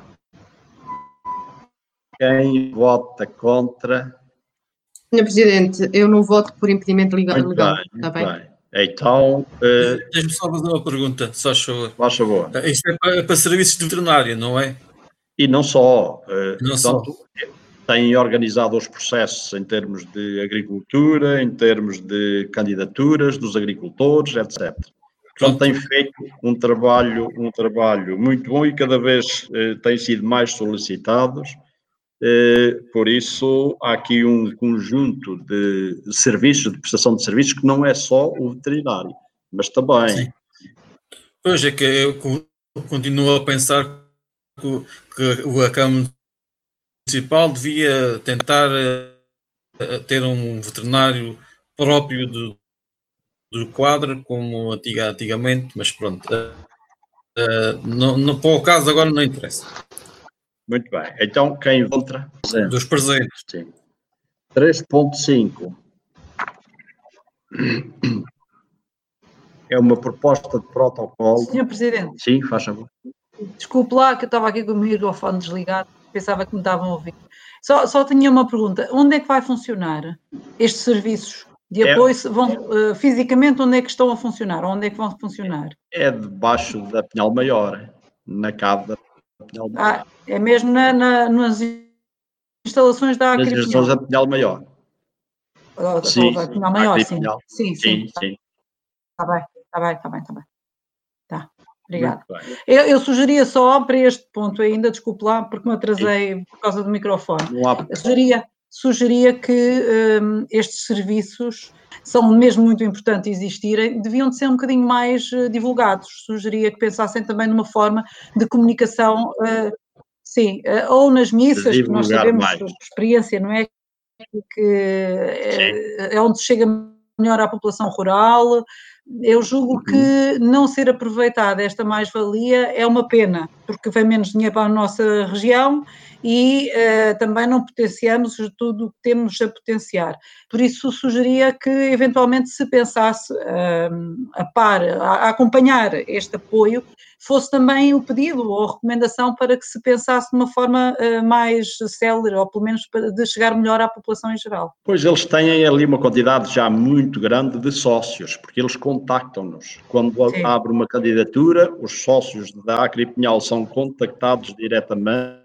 Quem vota contra?
Senhor Presidente, eu não voto por impedimento legal.
Muito
legal
bem,
está
muito
bem?
bem. Então, uh,
Deixe-me só fazer uma pergunta, só favor.
Faz favor.
Isto é para, para serviços de veterinário, não é?
E não só. Uh,
não
portanto,
só.
Têm organizado os processos em termos de agricultura, em termos de candidaturas dos agricultores, etcétera. Portanto, tem feito um trabalho, um trabalho muito bom e cada vez eh, têm sido mais solicitados. Eh, por isso, há aqui um conjunto de serviços, de prestação de serviços, que não é só o veterinário, mas também.
Sim. Pois é que eu continuo a pensar que, que a Câmara Municipal devia tentar ter um veterinário próprio do, do quadro, como antiga, antigamente, mas pronto, uh, uh, no, no, para o caso agora não interessa.
Muito bem. Então, quem contra?
Dos presentes.
Sim. três ponto cinco. É uma proposta de protocolo.
senhor Presidente.
Sim, faz favor.
Desculpe lá que eu estava aqui com o microfone desligado, pensava que me estavam a ouvir. Só, só tinha uma pergunta. Onde é que vai funcionar estes serviços de apoio? É, vão, uh, fisicamente, onde é que estão a funcionar? Onde é que vão funcionar?
É debaixo da Pinhal Maior, na cave da Pinhal Maior.
Ah, é mesmo na, na, nas instalações da
Nas
Acri
instalações da Pinhal Maior.
Oh,
sim,
da
sim.
Pinhal Maior, sim.
Sim, sim. sim.
Está bem, está bem, está bem, está bem. Tá. Obrigada. Eu, eu sugeria só para este ponto ainda, desculpe lá, porque me atrasei Sim. por causa do microfone. Eu sugeria, sugeria que um, estes serviços são mesmo muito importantes existirem, deviam de ser um bocadinho mais uh, divulgados. Sugeria que pensassem também numa forma de comunicação, uh, sim, uh, ou nas missas, que nós sabemos mais. Por experiência, não é? Que é, é onde chega melhor à população rural. Eu julgo que não ser aproveitada esta mais-valia é uma pena, porque vem menos dinheiro para a nossa região e uh, também não potenciamos tudo o que temos a potenciar. Por isso, sugeria que, eventualmente, se pensasse uh, a par, a, a acompanhar este apoio, fosse também o pedido ou a recomendação para que se pensasse de uma forma uh, mais célere, ou pelo menos de chegar melhor à população em geral.
Pois eles têm ali uma quantidade já muito grande de sócios, porque eles contactam-nos. Quando Sim. abre uma candidatura, os sócios da Acri Pinhal são contactados diretamente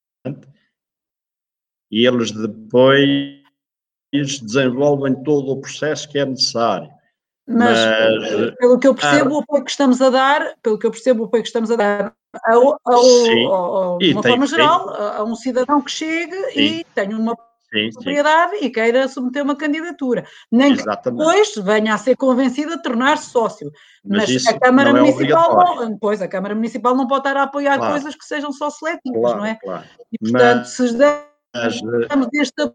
e eles depois desenvolvem todo o processo que é necessário.
Mas, Mas pelo que eu percebo, a... o apoio que estamos a dar, pelo que eu percebo, o apoio que estamos a dar, ao, ao, ao, de uma forma geral, a, a um cidadão que chegue Sim. e tenha uma sim, propriedade sim. e queira submeter uma candidatura. Nem Exatamente. que depois venha a ser convencido a tornar-se sócio. Mas, Mas a Câmara não Municipal é não, pois, a Câmara Municipal não pode estar a apoiar claro. coisas que sejam só seletivas, claro, não é? Claro. E, portanto, Mas, se damos este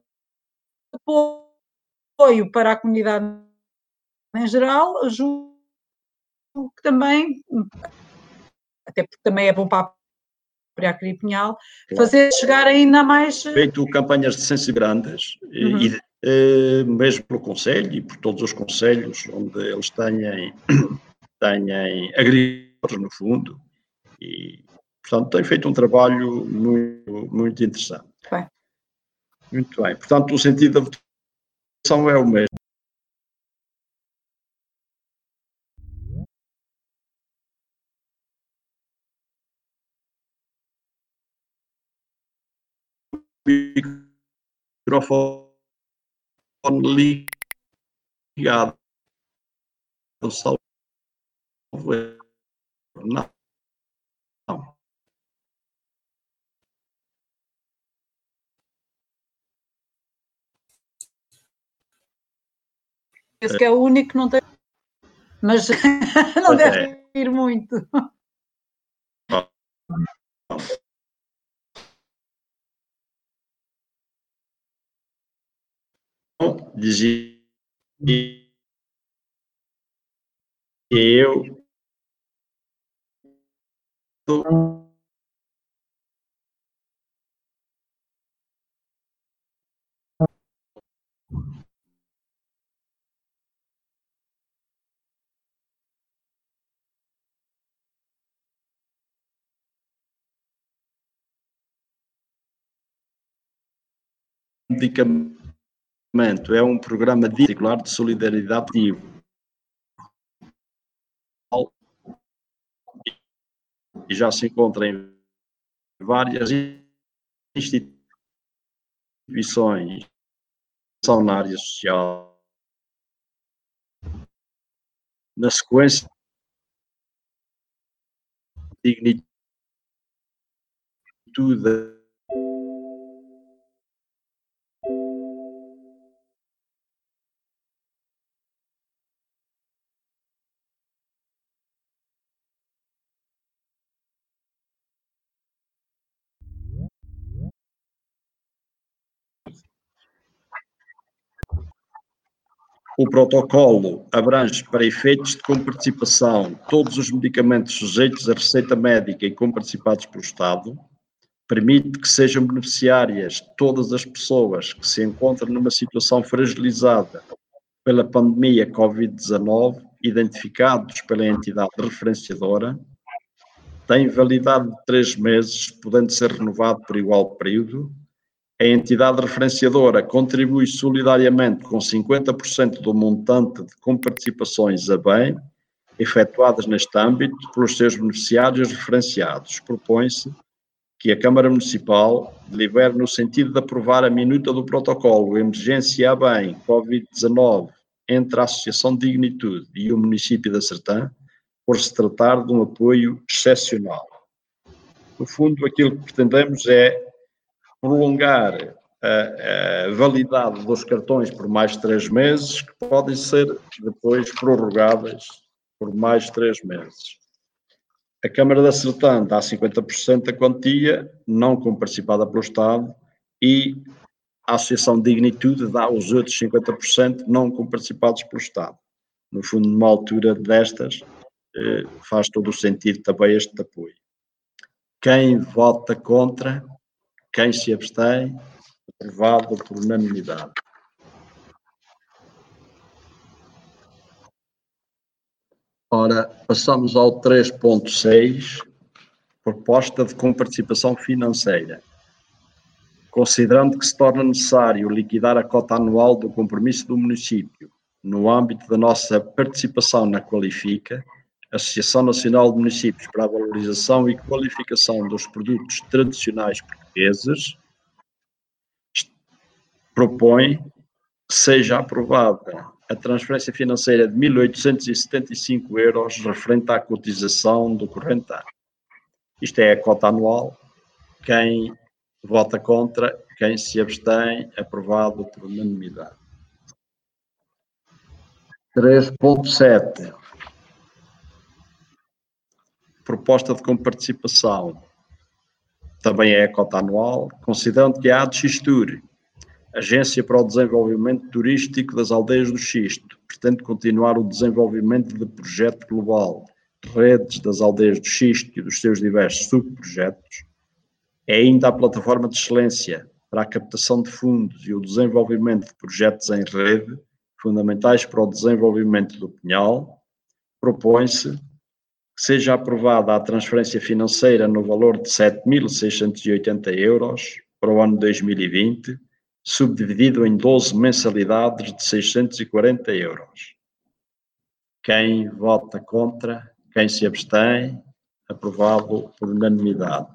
apoio para a comunidade em geral, julgo que também, até porque também é bom para a própria Acri Pinhal, claro. fazer chegar ainda mais... Feito campanhas de sensibilidades, uhum. e, e, mesmo pelo Conselho e por todos os conselhos onde eles têm, têm agricultores no fundo, e, portanto, tem feito um trabalho muito, muito interessante. Bem. Muito bem. Portanto, o sentido da votação é o mesmo. Microfone ligado. Salvo não. Não. Esse que é o único que não tem. Mas não pois deve é. ir muito. Não. Não. Dizia eu medicamento é um programa particular de solidariedade ativa. E já se encontra em várias instituições, são na área social. Na sequência, dignitude
O protocolo abrange, para efeitos de comparticipação, todos os medicamentos sujeitos à receita médica e comparticipados pelo Estado, permite que sejam beneficiárias todas as pessoas que se encontram numa situação fragilizada pela pandemia covid dezanove, identificados pela entidade referenciadora, tem validade de três meses, podendo ser renovado por igual período. A entidade referenciadora contribui solidariamente com cinquenta por cento do montante de comparticipações a bem efetuadas neste âmbito pelos seus beneficiários referenciados. Propõe-se que a Câmara Municipal delibere no sentido de aprovar a minuta do protocolo Emergência a bem covid dezanove entre a Associação Dignitude e o município de Sertã, por se tratar de um apoio excepcional. No fundo, aquilo que pretendemos é prolongar a, a validade dos cartões por mais três meses, que podem ser depois prorrogadas por mais três meses. A Câmara da Sertã dá cinquenta por cento da quantia, não comparticipada pelo Estado, e a Associação Dignitude dá os outros cinquenta por cento não comparticipados pelo Estado. No fundo, numa altura destas, eh, faz todo o sentido também este apoio. Quem vota contra? Quem se abstém? Aprovado por unanimidade. Ora, passamos ao três ponto seis, proposta de comparticipação financeira. Considerando que se torna necessário liquidar a cota anual do compromisso do município, no âmbito da nossa participação na Qualifica, Associação Nacional de Municípios para a Valorização e Qualificação dos Produtos Tradicionais Portugueses, propõe que seja aprovada a transferência financeira de mil oitocentos e setenta e cinco euros referente à cotização do corrente ano. Isto é a cota anual. Quem vota contra, quem se abstém, aprovado por unanimidade. três ponto sete. Proposta de comparticipação. Também é a cota anual, considerando que a ADXTUR, Agência para o Desenvolvimento Turístico das Aldeias do Xisto, pretende continuar o desenvolvimento de projeto global, redes das aldeias do Xisto e dos seus diversos subprojetos, é ainda a plataforma de excelência para a captação de fundos e o desenvolvimento de projetos em rede, fundamentais para o desenvolvimento do Pinhal. Propõe-se que seja aprovada a transferência financeira no valor de sete mil seiscentos e oitenta euros para o ano dois mil e vinte, subdividido em doze mensalidades de seiscentos e quarenta euros. Quem vota contra, quem se abstém, aprovado por unanimidade.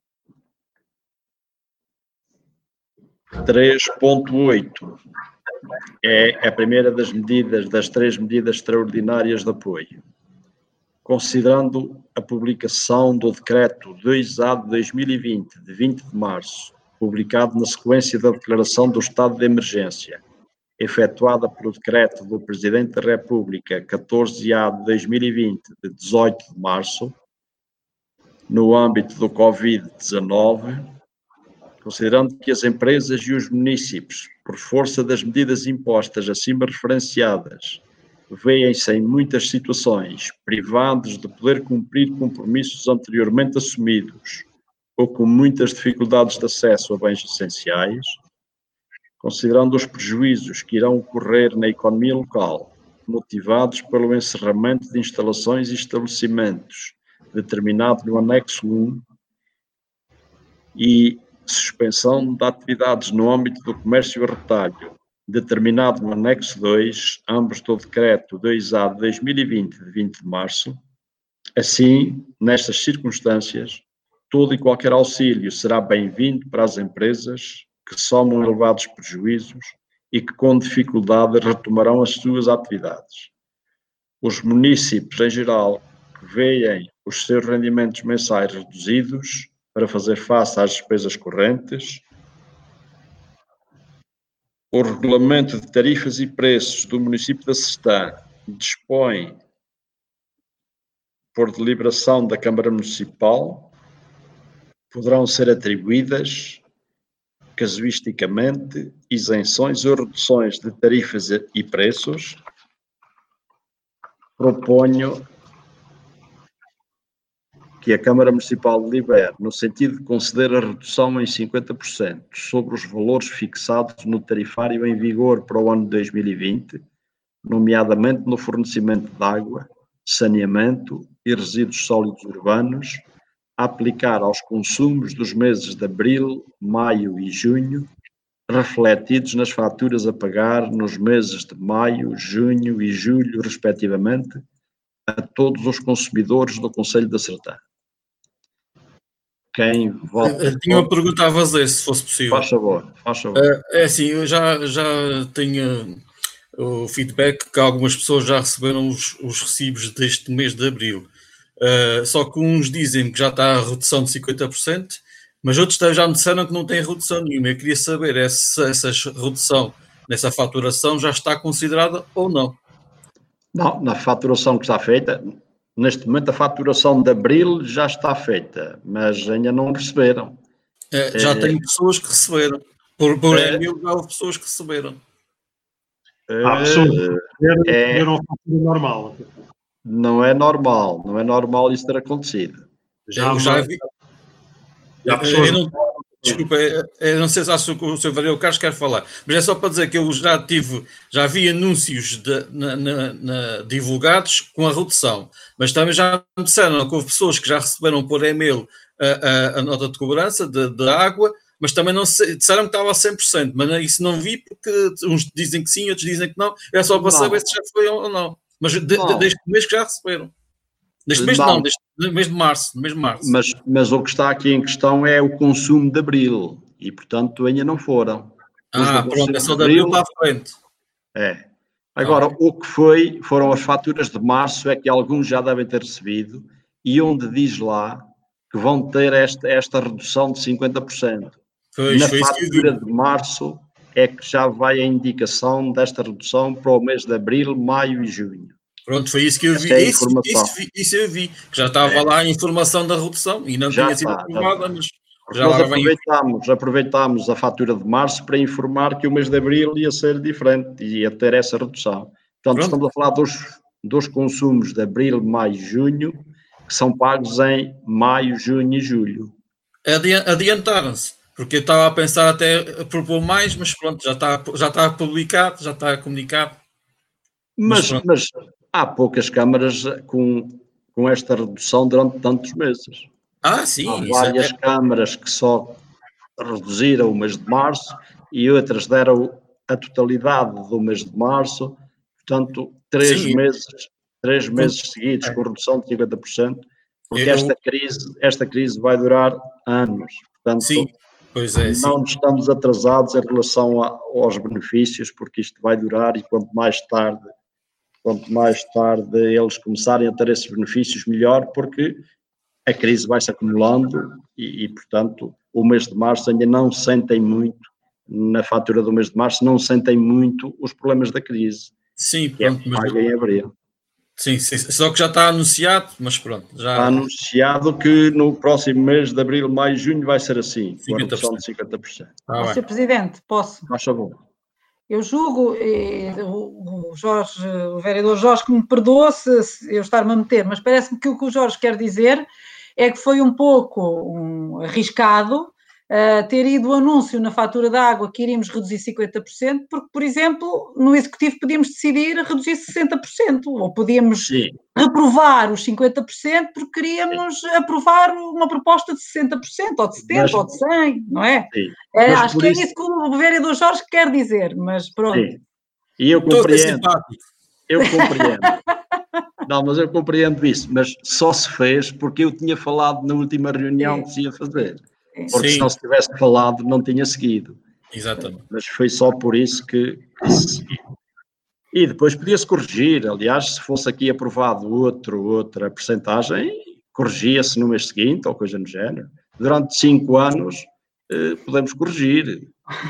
três ponto oito é a primeira das medidas, das três medidas extraordinárias de apoio. Considerando a publicação do Decreto dois A de dois mil e vinte, de vinte de março, publicado na sequência da declaração do estado de emergência, efetuada pelo Decreto do Presidente da República catorze A de dois mil e vinte, de dezoito de março, no âmbito do covid dezanove, considerando que as empresas e os municípios, por força das medidas impostas acima referenciadas, veem-se em muitas situações privados de poder cumprir compromissos anteriormente assumidos ou com muitas dificuldades de acesso a bens essenciais, considerando os prejuízos que irão ocorrer na economia local, motivados pelo encerramento de instalações e estabelecimentos, determinado no anexo um, e suspensão de atividades no âmbito do comércio a retalho, determinado no anexo dois, ambos do decreto dois A de dois mil e vinte, de vinte de março. Assim, nestas circunstâncias, todo e qualquer auxílio será bem-vindo para as empresas que somam elevados prejuízos e que com dificuldade retomarão as suas atividades. Os municípios, em geral, que veem os seus rendimentos mensais reduzidos para fazer face às despesas correntes. O Regulamento de Tarifas e Preços do município de Sertã dispõe, por deliberação da Câmara Municipal, poderão ser atribuídas casuisticamente, isenções ou reduções de tarifas e preços, proponho que a Câmara Municipal delibere no sentido de conceder a redução em cinquenta por cento sobre os valores fixados no tarifário em vigor para o ano de dois mil e vinte, nomeadamente no fornecimento de água, saneamento e resíduos sólidos urbanos, a aplicar aos consumos dos meses de abril, maio e junho, refletidos nas faturas a pagar nos meses de maio, junho e julho, respectivamente, a todos os consumidores do Concelho da Sertã. Quem vota...
Eu tinha uma pergunta a fazer, se fosse possível.
Faz favor, faz favor.
É assim, eu já, já tenho o feedback que algumas pessoas já receberam os, os recibos deste mês de abril. Uh, só que uns dizem que já está a redução de cinquenta por cento, mas outros já me disseram que não tem redução nenhuma. Eu queria saber se essa redução nessa faturação já está considerada ou não.
Não, na faturação que está feita, neste momento a faturação de abril já está feita, mas ainda não receberam.
É, já
é,
tenho pessoas que receberam. Por, por
é,
e-mail já houve pessoas que receberam.
Há pessoas que receberam a fatura normal.
Não é normal, não é normal isso ter acontecido.
Já, eu já vi. Já pessoas... eu não, desculpa, eu não sei se o senhor Varela Carlos quer falar, mas é só para dizer que eu já tive, já vi anúncios de, na, na, na, divulgados com a redução, mas também já me disseram que houve pessoas que já receberam por e-mail a, a, a nota de cobrança de, de água, mas também não sei, disseram que estava a cem por cento, mas isso não vi porque uns dizem que sim, outros dizem que não, é só para não. saber se já foi ou não. Mas de, de, deste mês que já receberam. Deste mês não, não deste mês de março. Mês de março.
Mas, mas o que está aqui em questão é o consumo de abril. E, portanto, ainda não foram.
Ah, pronto, é só de abril para a frente.
É. Agora, ah. o que foi, foram as faturas de março, é que alguns já devem ter recebido, e onde diz lá que vão ter esta, esta redução de cinquenta por cento.
Pois,
Na
foi
fatura de março é que já vai a indicação desta redução para o mês de abril, maio e junho.
Pronto, foi isso que eu vi.
É
isso, isso, isso eu vi. Que já estava é. lá a informação da redução e não já tinha sido está, aprovada, mas já
nós aproveitámos, aproveitámos a fatura de março para informar que o mês de abril ia ser diferente e ia ter essa redução. Portanto, Pronto. estamos a falar dos, dos consumos de abril, maio e junho, que são pagos em maio, junho e julho.
Adiantaram-se, porque eu estava a pensar até propor mais, mas pronto, já está, já está publicado, já está comunicado.
Mas, mas, mas há poucas câmaras com, com esta redução durante tantos meses.
Ah, sim.
Há várias é... câmaras que só reduziram o mês de março e outras deram a totalidade do mês de março. Portanto, três sim. meses, três meses sim. seguidos com redução de cinquenta por cento, porque Eu... esta, crise, esta crise vai durar anos. Portanto,
sim. Pois é,
não sim. estamos atrasados em relação a, aos benefícios, porque isto vai durar e quanto mais tarde quanto mais tarde eles começarem a ter esses benefícios, melhor, porque a crise vai-se acumulando e, e, portanto, o mês de março ainda não sentem muito, na fatura do mês de março, não sentem muito os problemas da crise.
Sim, pronto.
Que é mas... em abril.
Sim, sim, só que já está anunciado, mas pronto. Já...
Está anunciado que no próximo mês de abril, maio e junho vai ser assim, com a redução de cinquenta por cento.
Ah, senhor Presidente, posso?
Faz favor.
Eu julgo, e, o, o Jorge, o vereador Jorge, que me perdoa se, se eu estar-me a meter, mas parece-me que o que o Jorge quer dizer é que foi um pouco um, arriscado uh, ter ido o anúncio na fatura da água que iríamos reduzir cinquenta por cento, porque, por exemplo, no Executivo podíamos decidir reduzir sessenta por cento, ou podíamos Sim. reprovar os cinquenta por cento porque queríamos Sim. aprovar uma proposta de sessenta por cento, ou de setenta por cento, mas, ou de cem por cento, não é? é acho que é isso... isso que o vereador Jorge quer dizer, mas pronto.
Sim. E eu compreendo. Eu compreendo. Não, mas eu compreendo isso, mas só se fez porque eu tinha falado na última reunião Sim. que se ia fazer. Porque Sim. se não se tivesse falado, não tinha seguido.
Exatamente.
Mas foi só por isso que, que se seguiu. E depois podia-se corrigir. Aliás, se fosse aqui aprovado outro, outra percentagem, corrigia-se no mês seguinte ou coisa no género. Durante cinco anos, eh, podemos corrigir.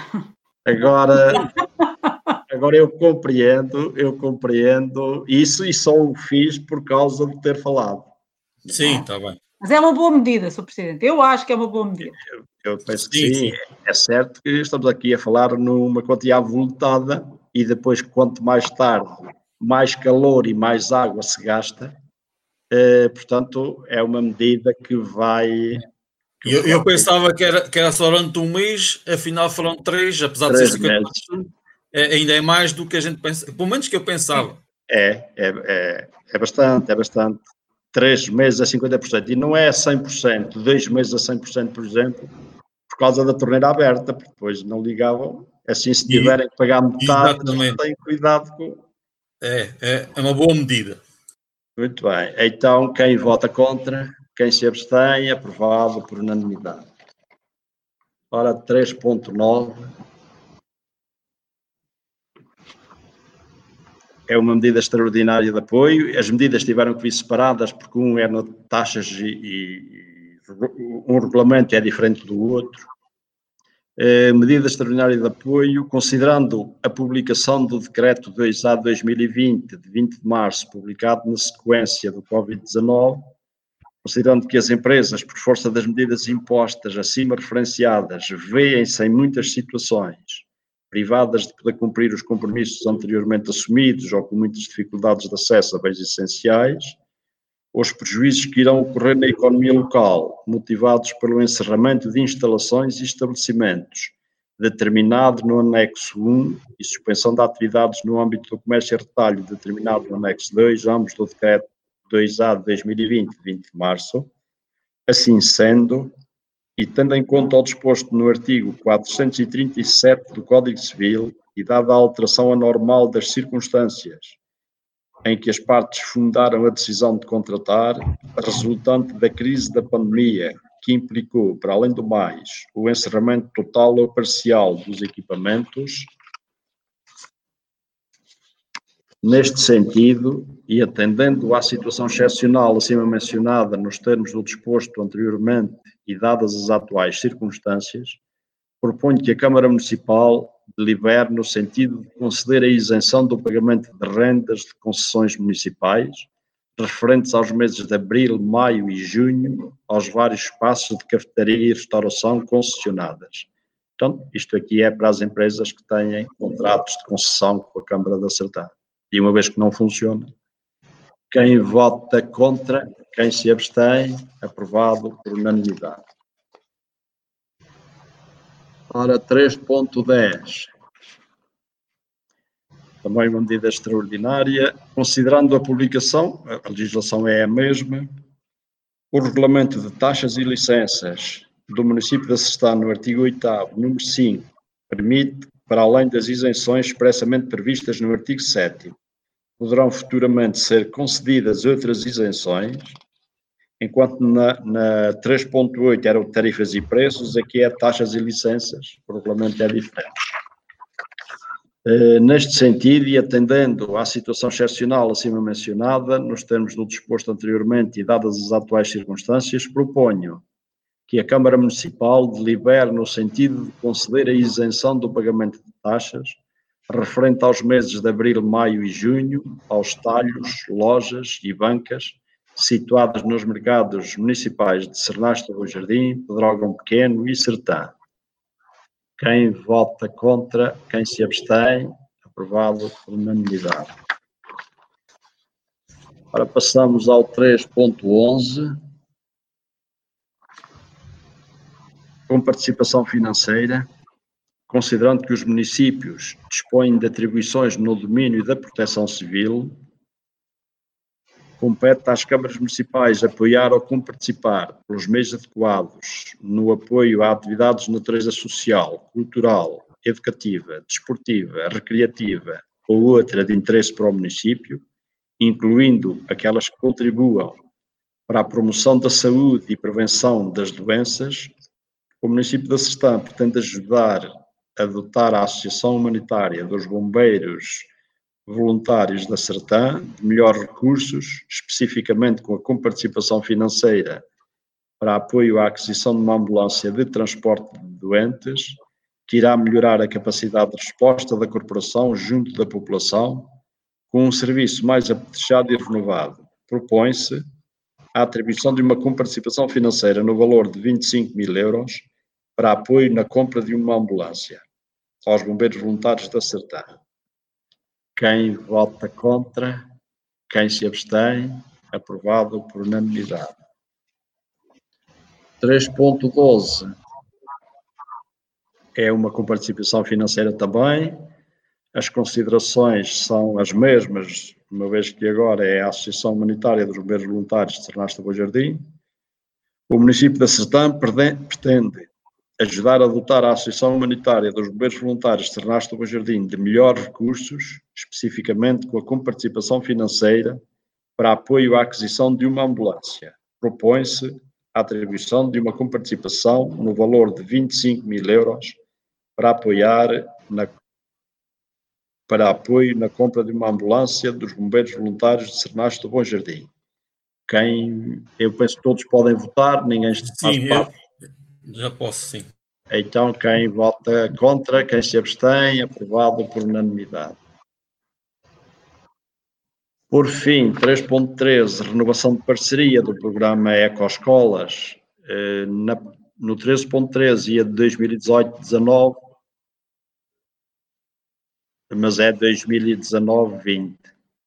Agora... Agora eu compreendo, eu compreendo isso e só o fiz por causa de ter falado.
Sim, está bem.
Mas é uma boa medida, senhor Presidente. Eu acho que é uma boa medida.
Eu, eu penso que sim. É certo que estamos aqui a falar numa quantia avultada e depois, quanto mais tarde, mais calor e mais água se gasta. Uh, portanto, é uma medida que vai... Que
eu, eu pensava que era, que era só durante um mês, afinal foram três, apesar
três
de ser cinquenta por cento, é, ainda é mais do que a gente pensa, pelo menos que eu pensava.
É, é, é, é bastante, é bastante. Três meses a cinquenta por cento, e não é a cem por cento, dois meses a cem por cento, por exemplo, por causa da torneira aberta, porque depois não ligavam. Assim, se tiverem que pagar metade, têm cuidado com...
É, é, é uma boa medida.
Muito bem. Então, quem vota contra, quem se abstém, aprovado por unanimidade. Ora, três ponto nove. É uma medida extraordinária de apoio. As medidas tiveram que vir separadas, porque um é de taxas e, e um regulamento é diferente do outro. Eh, medida extraordinária de apoio, considerando a publicação do decreto dois A de dois mil e vinte, de vinte de março, publicado na sequência do covid dezanove, considerando que as empresas, por força das medidas impostas acima referenciadas, veem-se em muitas situações privadas de poder cumprir os compromissos anteriormente assumidos ou com muitas dificuldades de acesso a bens essenciais, os prejuízos que irão ocorrer na economia local, motivados pelo encerramento de instalações e estabelecimentos, determinado no anexo um, e suspensão de atividades no âmbito do comércio e retalho, determinado no anexo dois, ambos do decreto dois A de dois mil e vinte, de vinte de março, assim sendo, e tendo em conta o disposto no artigo quatrocentos e trinta e sete do Código Civil e dada a alteração anormal das circunstâncias em que as partes fundaram a decisão de contratar, resultante da crise da pandemia, que implicou, para além do mais, o encerramento total ou parcial dos equipamentos. Neste sentido, e atendendo à situação excepcional acima mencionada nos termos do disposto anteriormente e dadas as atuais circunstâncias, proponho que a Câmara Municipal delibere no sentido de conceder a isenção do pagamento de rendas de concessões municipais referentes aos meses de abril, maio e junho aos vários espaços de cafetaria e restauração concessionadas. Portanto, isto aqui é para as empresas que têm contratos de concessão com a Câmara de Acertar. E uma vez que não funciona, quem vota contra, quem se abstém, aprovado por unanimidade. Ora, três ponto dez. Também uma medida extraordinária, considerando a publicação, a legislação é a mesma, o regulamento de taxas e licenças do município de Acertar, no artigo oitavo, número cinco, permite, para além das isenções expressamente previstas no artigo sétimo, poderão futuramente ser concedidas outras isenções, enquanto na, na três ponto oito eram tarifas e preços, aqui é taxas e licenças, o regulamento é diferente. Uh, neste sentido, e atendendo à situação excepcional acima mencionada, nos termos do disposto anteriormente e dadas as atuais circunstâncias, proponho que a Câmara Municipal delibere no sentido de conceder a isenção do pagamento de taxas referente aos meses de abril, maio e junho, aos talhos, lojas e bancas situadas nos mercados municipais de Sernastre do Jardim, Pedrógão Pequeno e Sertã. Quem vota contra, quem se abstém, aprovado por unanimidade. Agora passamos ao três ponto onze. Com participação financeira, considerando que os municípios dispõem de atribuições no domínio da proteção civil, compete às câmaras municipais apoiar ou comparticipar pelos meios adequados no apoio a atividades de natureza social, cultural, educativa, desportiva, recreativa ou outra de interesse para o município, incluindo aquelas que contribuam para a promoção da saúde e prevenção das doenças. O município de Acertar pretende ajudar a dotar a Associação Humanitária dos Bombeiros Voluntários da Sertã de melhores recursos, especificamente com a comparticipação financeira para apoio à aquisição de uma ambulância de transporte de doentes, que irá melhorar a capacidade de resposta da corporação junto da população, com um serviço mais apetrechado e renovado. Propõe-se a atribuição de uma comparticipação financeira no valor de vinte e cinco mil euros para apoio na compra de uma ambulância aos bombeiros voluntários da Sertã. Quem vota contra? Quem se abstém? Aprovado por unanimidade. três ponto doze é uma comparticipação financeira também. As considerações são as mesmas, uma vez que agora é a Associação Humanitária dos Bombeiros Voluntários de Sernaste do Bom Jardim. O município da Sertã pretende ajudar a dotar a Associação Humanitária dos Bombeiros Voluntários de Sernaste do Bom Jardim de melhores recursos, especificamente com a comparticipação financeira para apoio à aquisição de uma ambulância. Propõe-se a atribuição de uma comparticipação no valor de vinte e cinco mil euros para apoiar na, para apoio na compra de uma ambulância dos bombeiros voluntários de Sernaste do Bom Jardim. Quem, eu penso que todos podem votar, ninguém está
Sim, eu já posso, sim.
Então, quem vota contra, quem se abstém, aprovado por unanimidade. Por fim, três ponto treze, renovação de parceria do programa Ecoescolas. Na, no treze ponto treze ia de dois mil e dezoito a dezanove, mas é dois mil e dezanove vinte.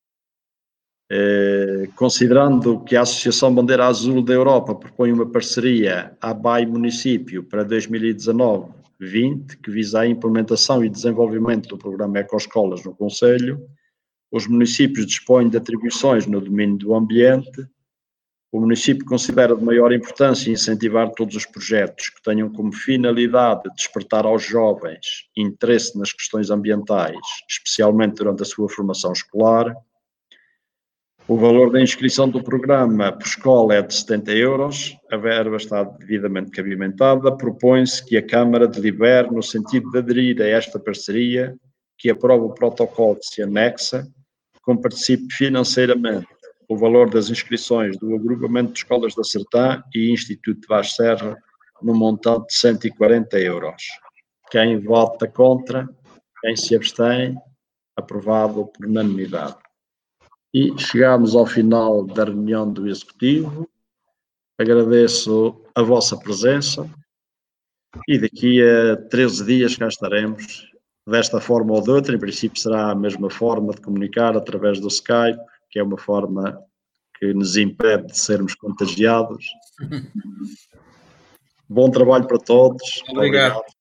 Eh, considerando que a Associação Bandeira Azul da Europa propõe uma parceria A B A E Município para dois mil e dezanove vinte, que visa a implementação e desenvolvimento do programa Ecoescolas no Concelho, os municípios dispõem de atribuições no domínio do ambiente. O município considera de maior importância incentivar todos os projetos que tenham como finalidade despertar aos jovens interesse nas questões ambientais, especialmente durante a sua formação escolar. O valor da inscrição do programa por escola é de setenta euros, a verba está devidamente cabimentada. Propõe-se que a Câmara delibere no sentido de aderir a esta parceria, que aprova o protocolo que se anexa, comparticipe financeiramente o valor das inscrições do Agrupamento de Escolas da Sertã e Instituto de Vaz Serra no montante de cento e quarenta euros. Quem vota contra, quem se abstém, aprovado por unanimidade. E chegamos ao final da reunião do Executivo. Agradeço a vossa presença e daqui a treze dias cá estaremos, desta forma ou de outra. Em princípio será a mesma forma de comunicar através do Skype, que é uma forma que nos impede de sermos contagiados. Bom trabalho para todos.
Obrigado.
Obrigado.